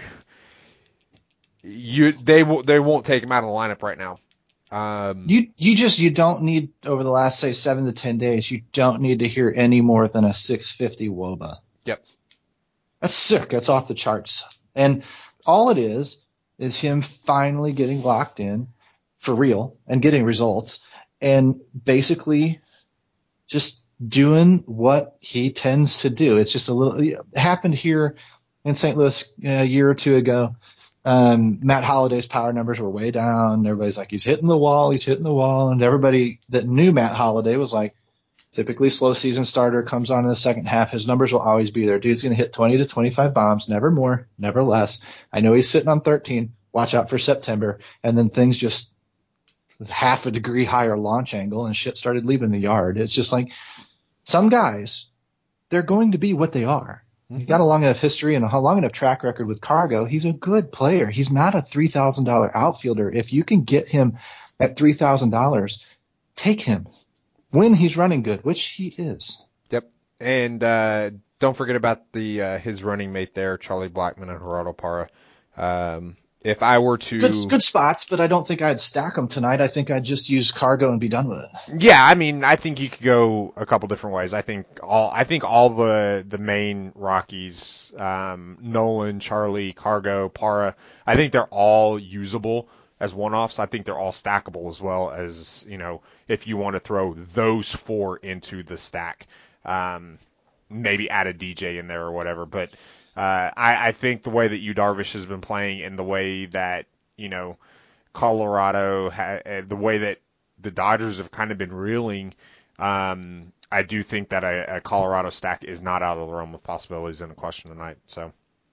you they will they won't take him out of the lineup right now. Um, you you just you don't need over the last say seven to ten days. You don't need to hear any more than a six fifty W O B A. Yep, that's sick. That's off the charts. And all it is is him finally getting locked in for real and getting results, and basically just doing what he tends to do. It's just a little. It happened here in Saint Louis a year or two ago. Um, Matt Holliday's power numbers were way down. Everybody's like, he's hitting the wall, he's hitting the wall. And everybody that knew Matt Holliday was like, typically slow season starter, comes on in the second half. His numbers will always be there. Dude's going to hit twenty to twenty-five bombs, never more, never less. I know he's sitting on thirteen. Watch out for September. And then things just with half a degree higher launch angle and shit started leaving the yard. It's just like some guys, they're going to be what they are. He's got a long enough history and a long enough track record with Cargo. He's a good player. He's not a three thousand dollars outfielder. If you can get him at three thousand dollars, take him when he's running good, which he is. Yep. And uh, don't forget about the uh, his running mate there, Charlie Blackmon and Gerardo Parra. Um, if I were to good, good spots, but I don't think I'd stack them tonight. I think I'd just use Cargo and be done with it. Yeah, I mean, I think you could go a couple different ways. I think all I think all the the main Rockies, um, Nolan, Charlie, Cargo, Parra, I think they're all usable as one-offs. I think they're all stackable as well as, you know, if you want to throw those four into the stack, um, maybe add a D J in there or whatever, but. Uh, I, I think the way that Yu Darvish has been playing and the way that, you know, Colorado, ha- the way that the Dodgers have kind of been reeling, um, I do think that a, a Colorado stack is not out of the realm of possibilities in the question tonight. So,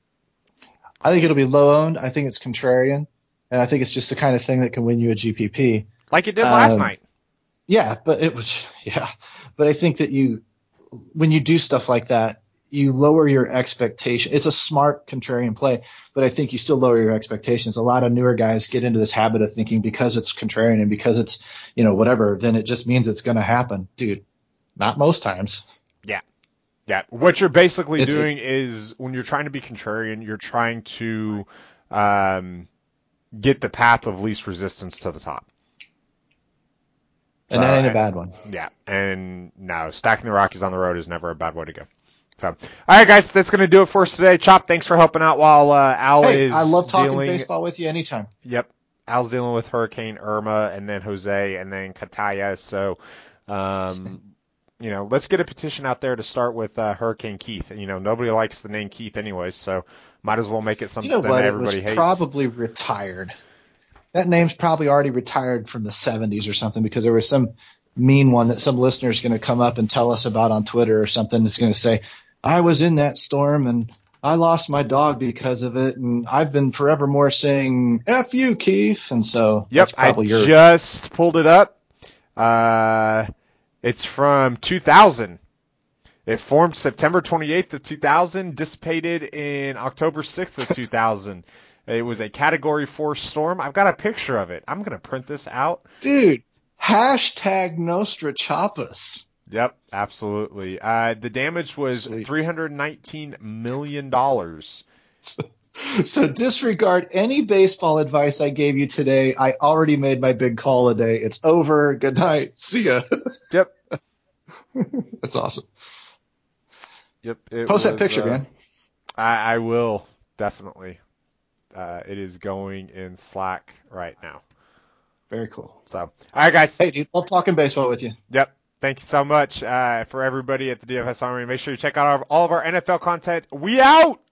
I think it'll be low owned. I think it's contrarian, and I think it's just the kind of thing that can win you a G P P. Like it did last um, night. Yeah, but it was, yeah. But I think that you, when you do stuff like that, you lower your expectation. It's a smart contrarian play, but I think you still lower your expectations. A lot of newer guys get into this habit of thinking because it's contrarian and because it's, you know, whatever, then it just means it's going to happen. Dude, not most times. Yeah. Yeah. What you're basically it, doing it, is when you're trying to be contrarian, you're trying to um, get the path of least resistance to the top. And so, that ain't a bad one. Yeah. And no, stacking the Rockies on the road is never a bad way to go. So, all right, guys, that's going to do it for us today. Chop, thanks for helping out while uh, Al hey, is I love talking dealing... baseball with you anytime. Yep. Al's dealing with Hurricane Irma and then Jose and then Kataya. So, um, you know, let's get a petition out there to start with uh, Hurricane Keith. And, you know, nobody likes the name Keith anyway, so might as well make it something you know what? that everybody it was hates. Probably retired. That name's probably already retired from the seventies or something because there was some mean one that some listener's going to come up and tell us about on Twitter or something that's going to say, I was in that storm and I lost my dog because of it, and I've been forevermore saying "F you, Keith." And so, yep, that's probably I your... just pulled it up. Uh, it's from two thousand. It formed September twenty-eighth of two thousand, dissipated in October sixth of two thousand. It was a Category four storm. I've got a picture of it. I'm going to print this out. Dude, hashtag Nostra Chapas. Yep, absolutely. Uh, the damage was Sweet. three hundred nineteen million dollars. So, so disregard any baseball advice I gave you today. I already made my big call a day. It's over. Good night. See ya. Yep. That's awesome. Yep. It Post was, that picture, uh, man. I, I will, definitely. uh, it is going in Slack right now. Very cool. So, all right, guys. Hey, dude, love talking baseball with you. Yep. Thank you so much uh, for everybody at the D F S Army. Make sure you check out our, all of our N F L content. We out!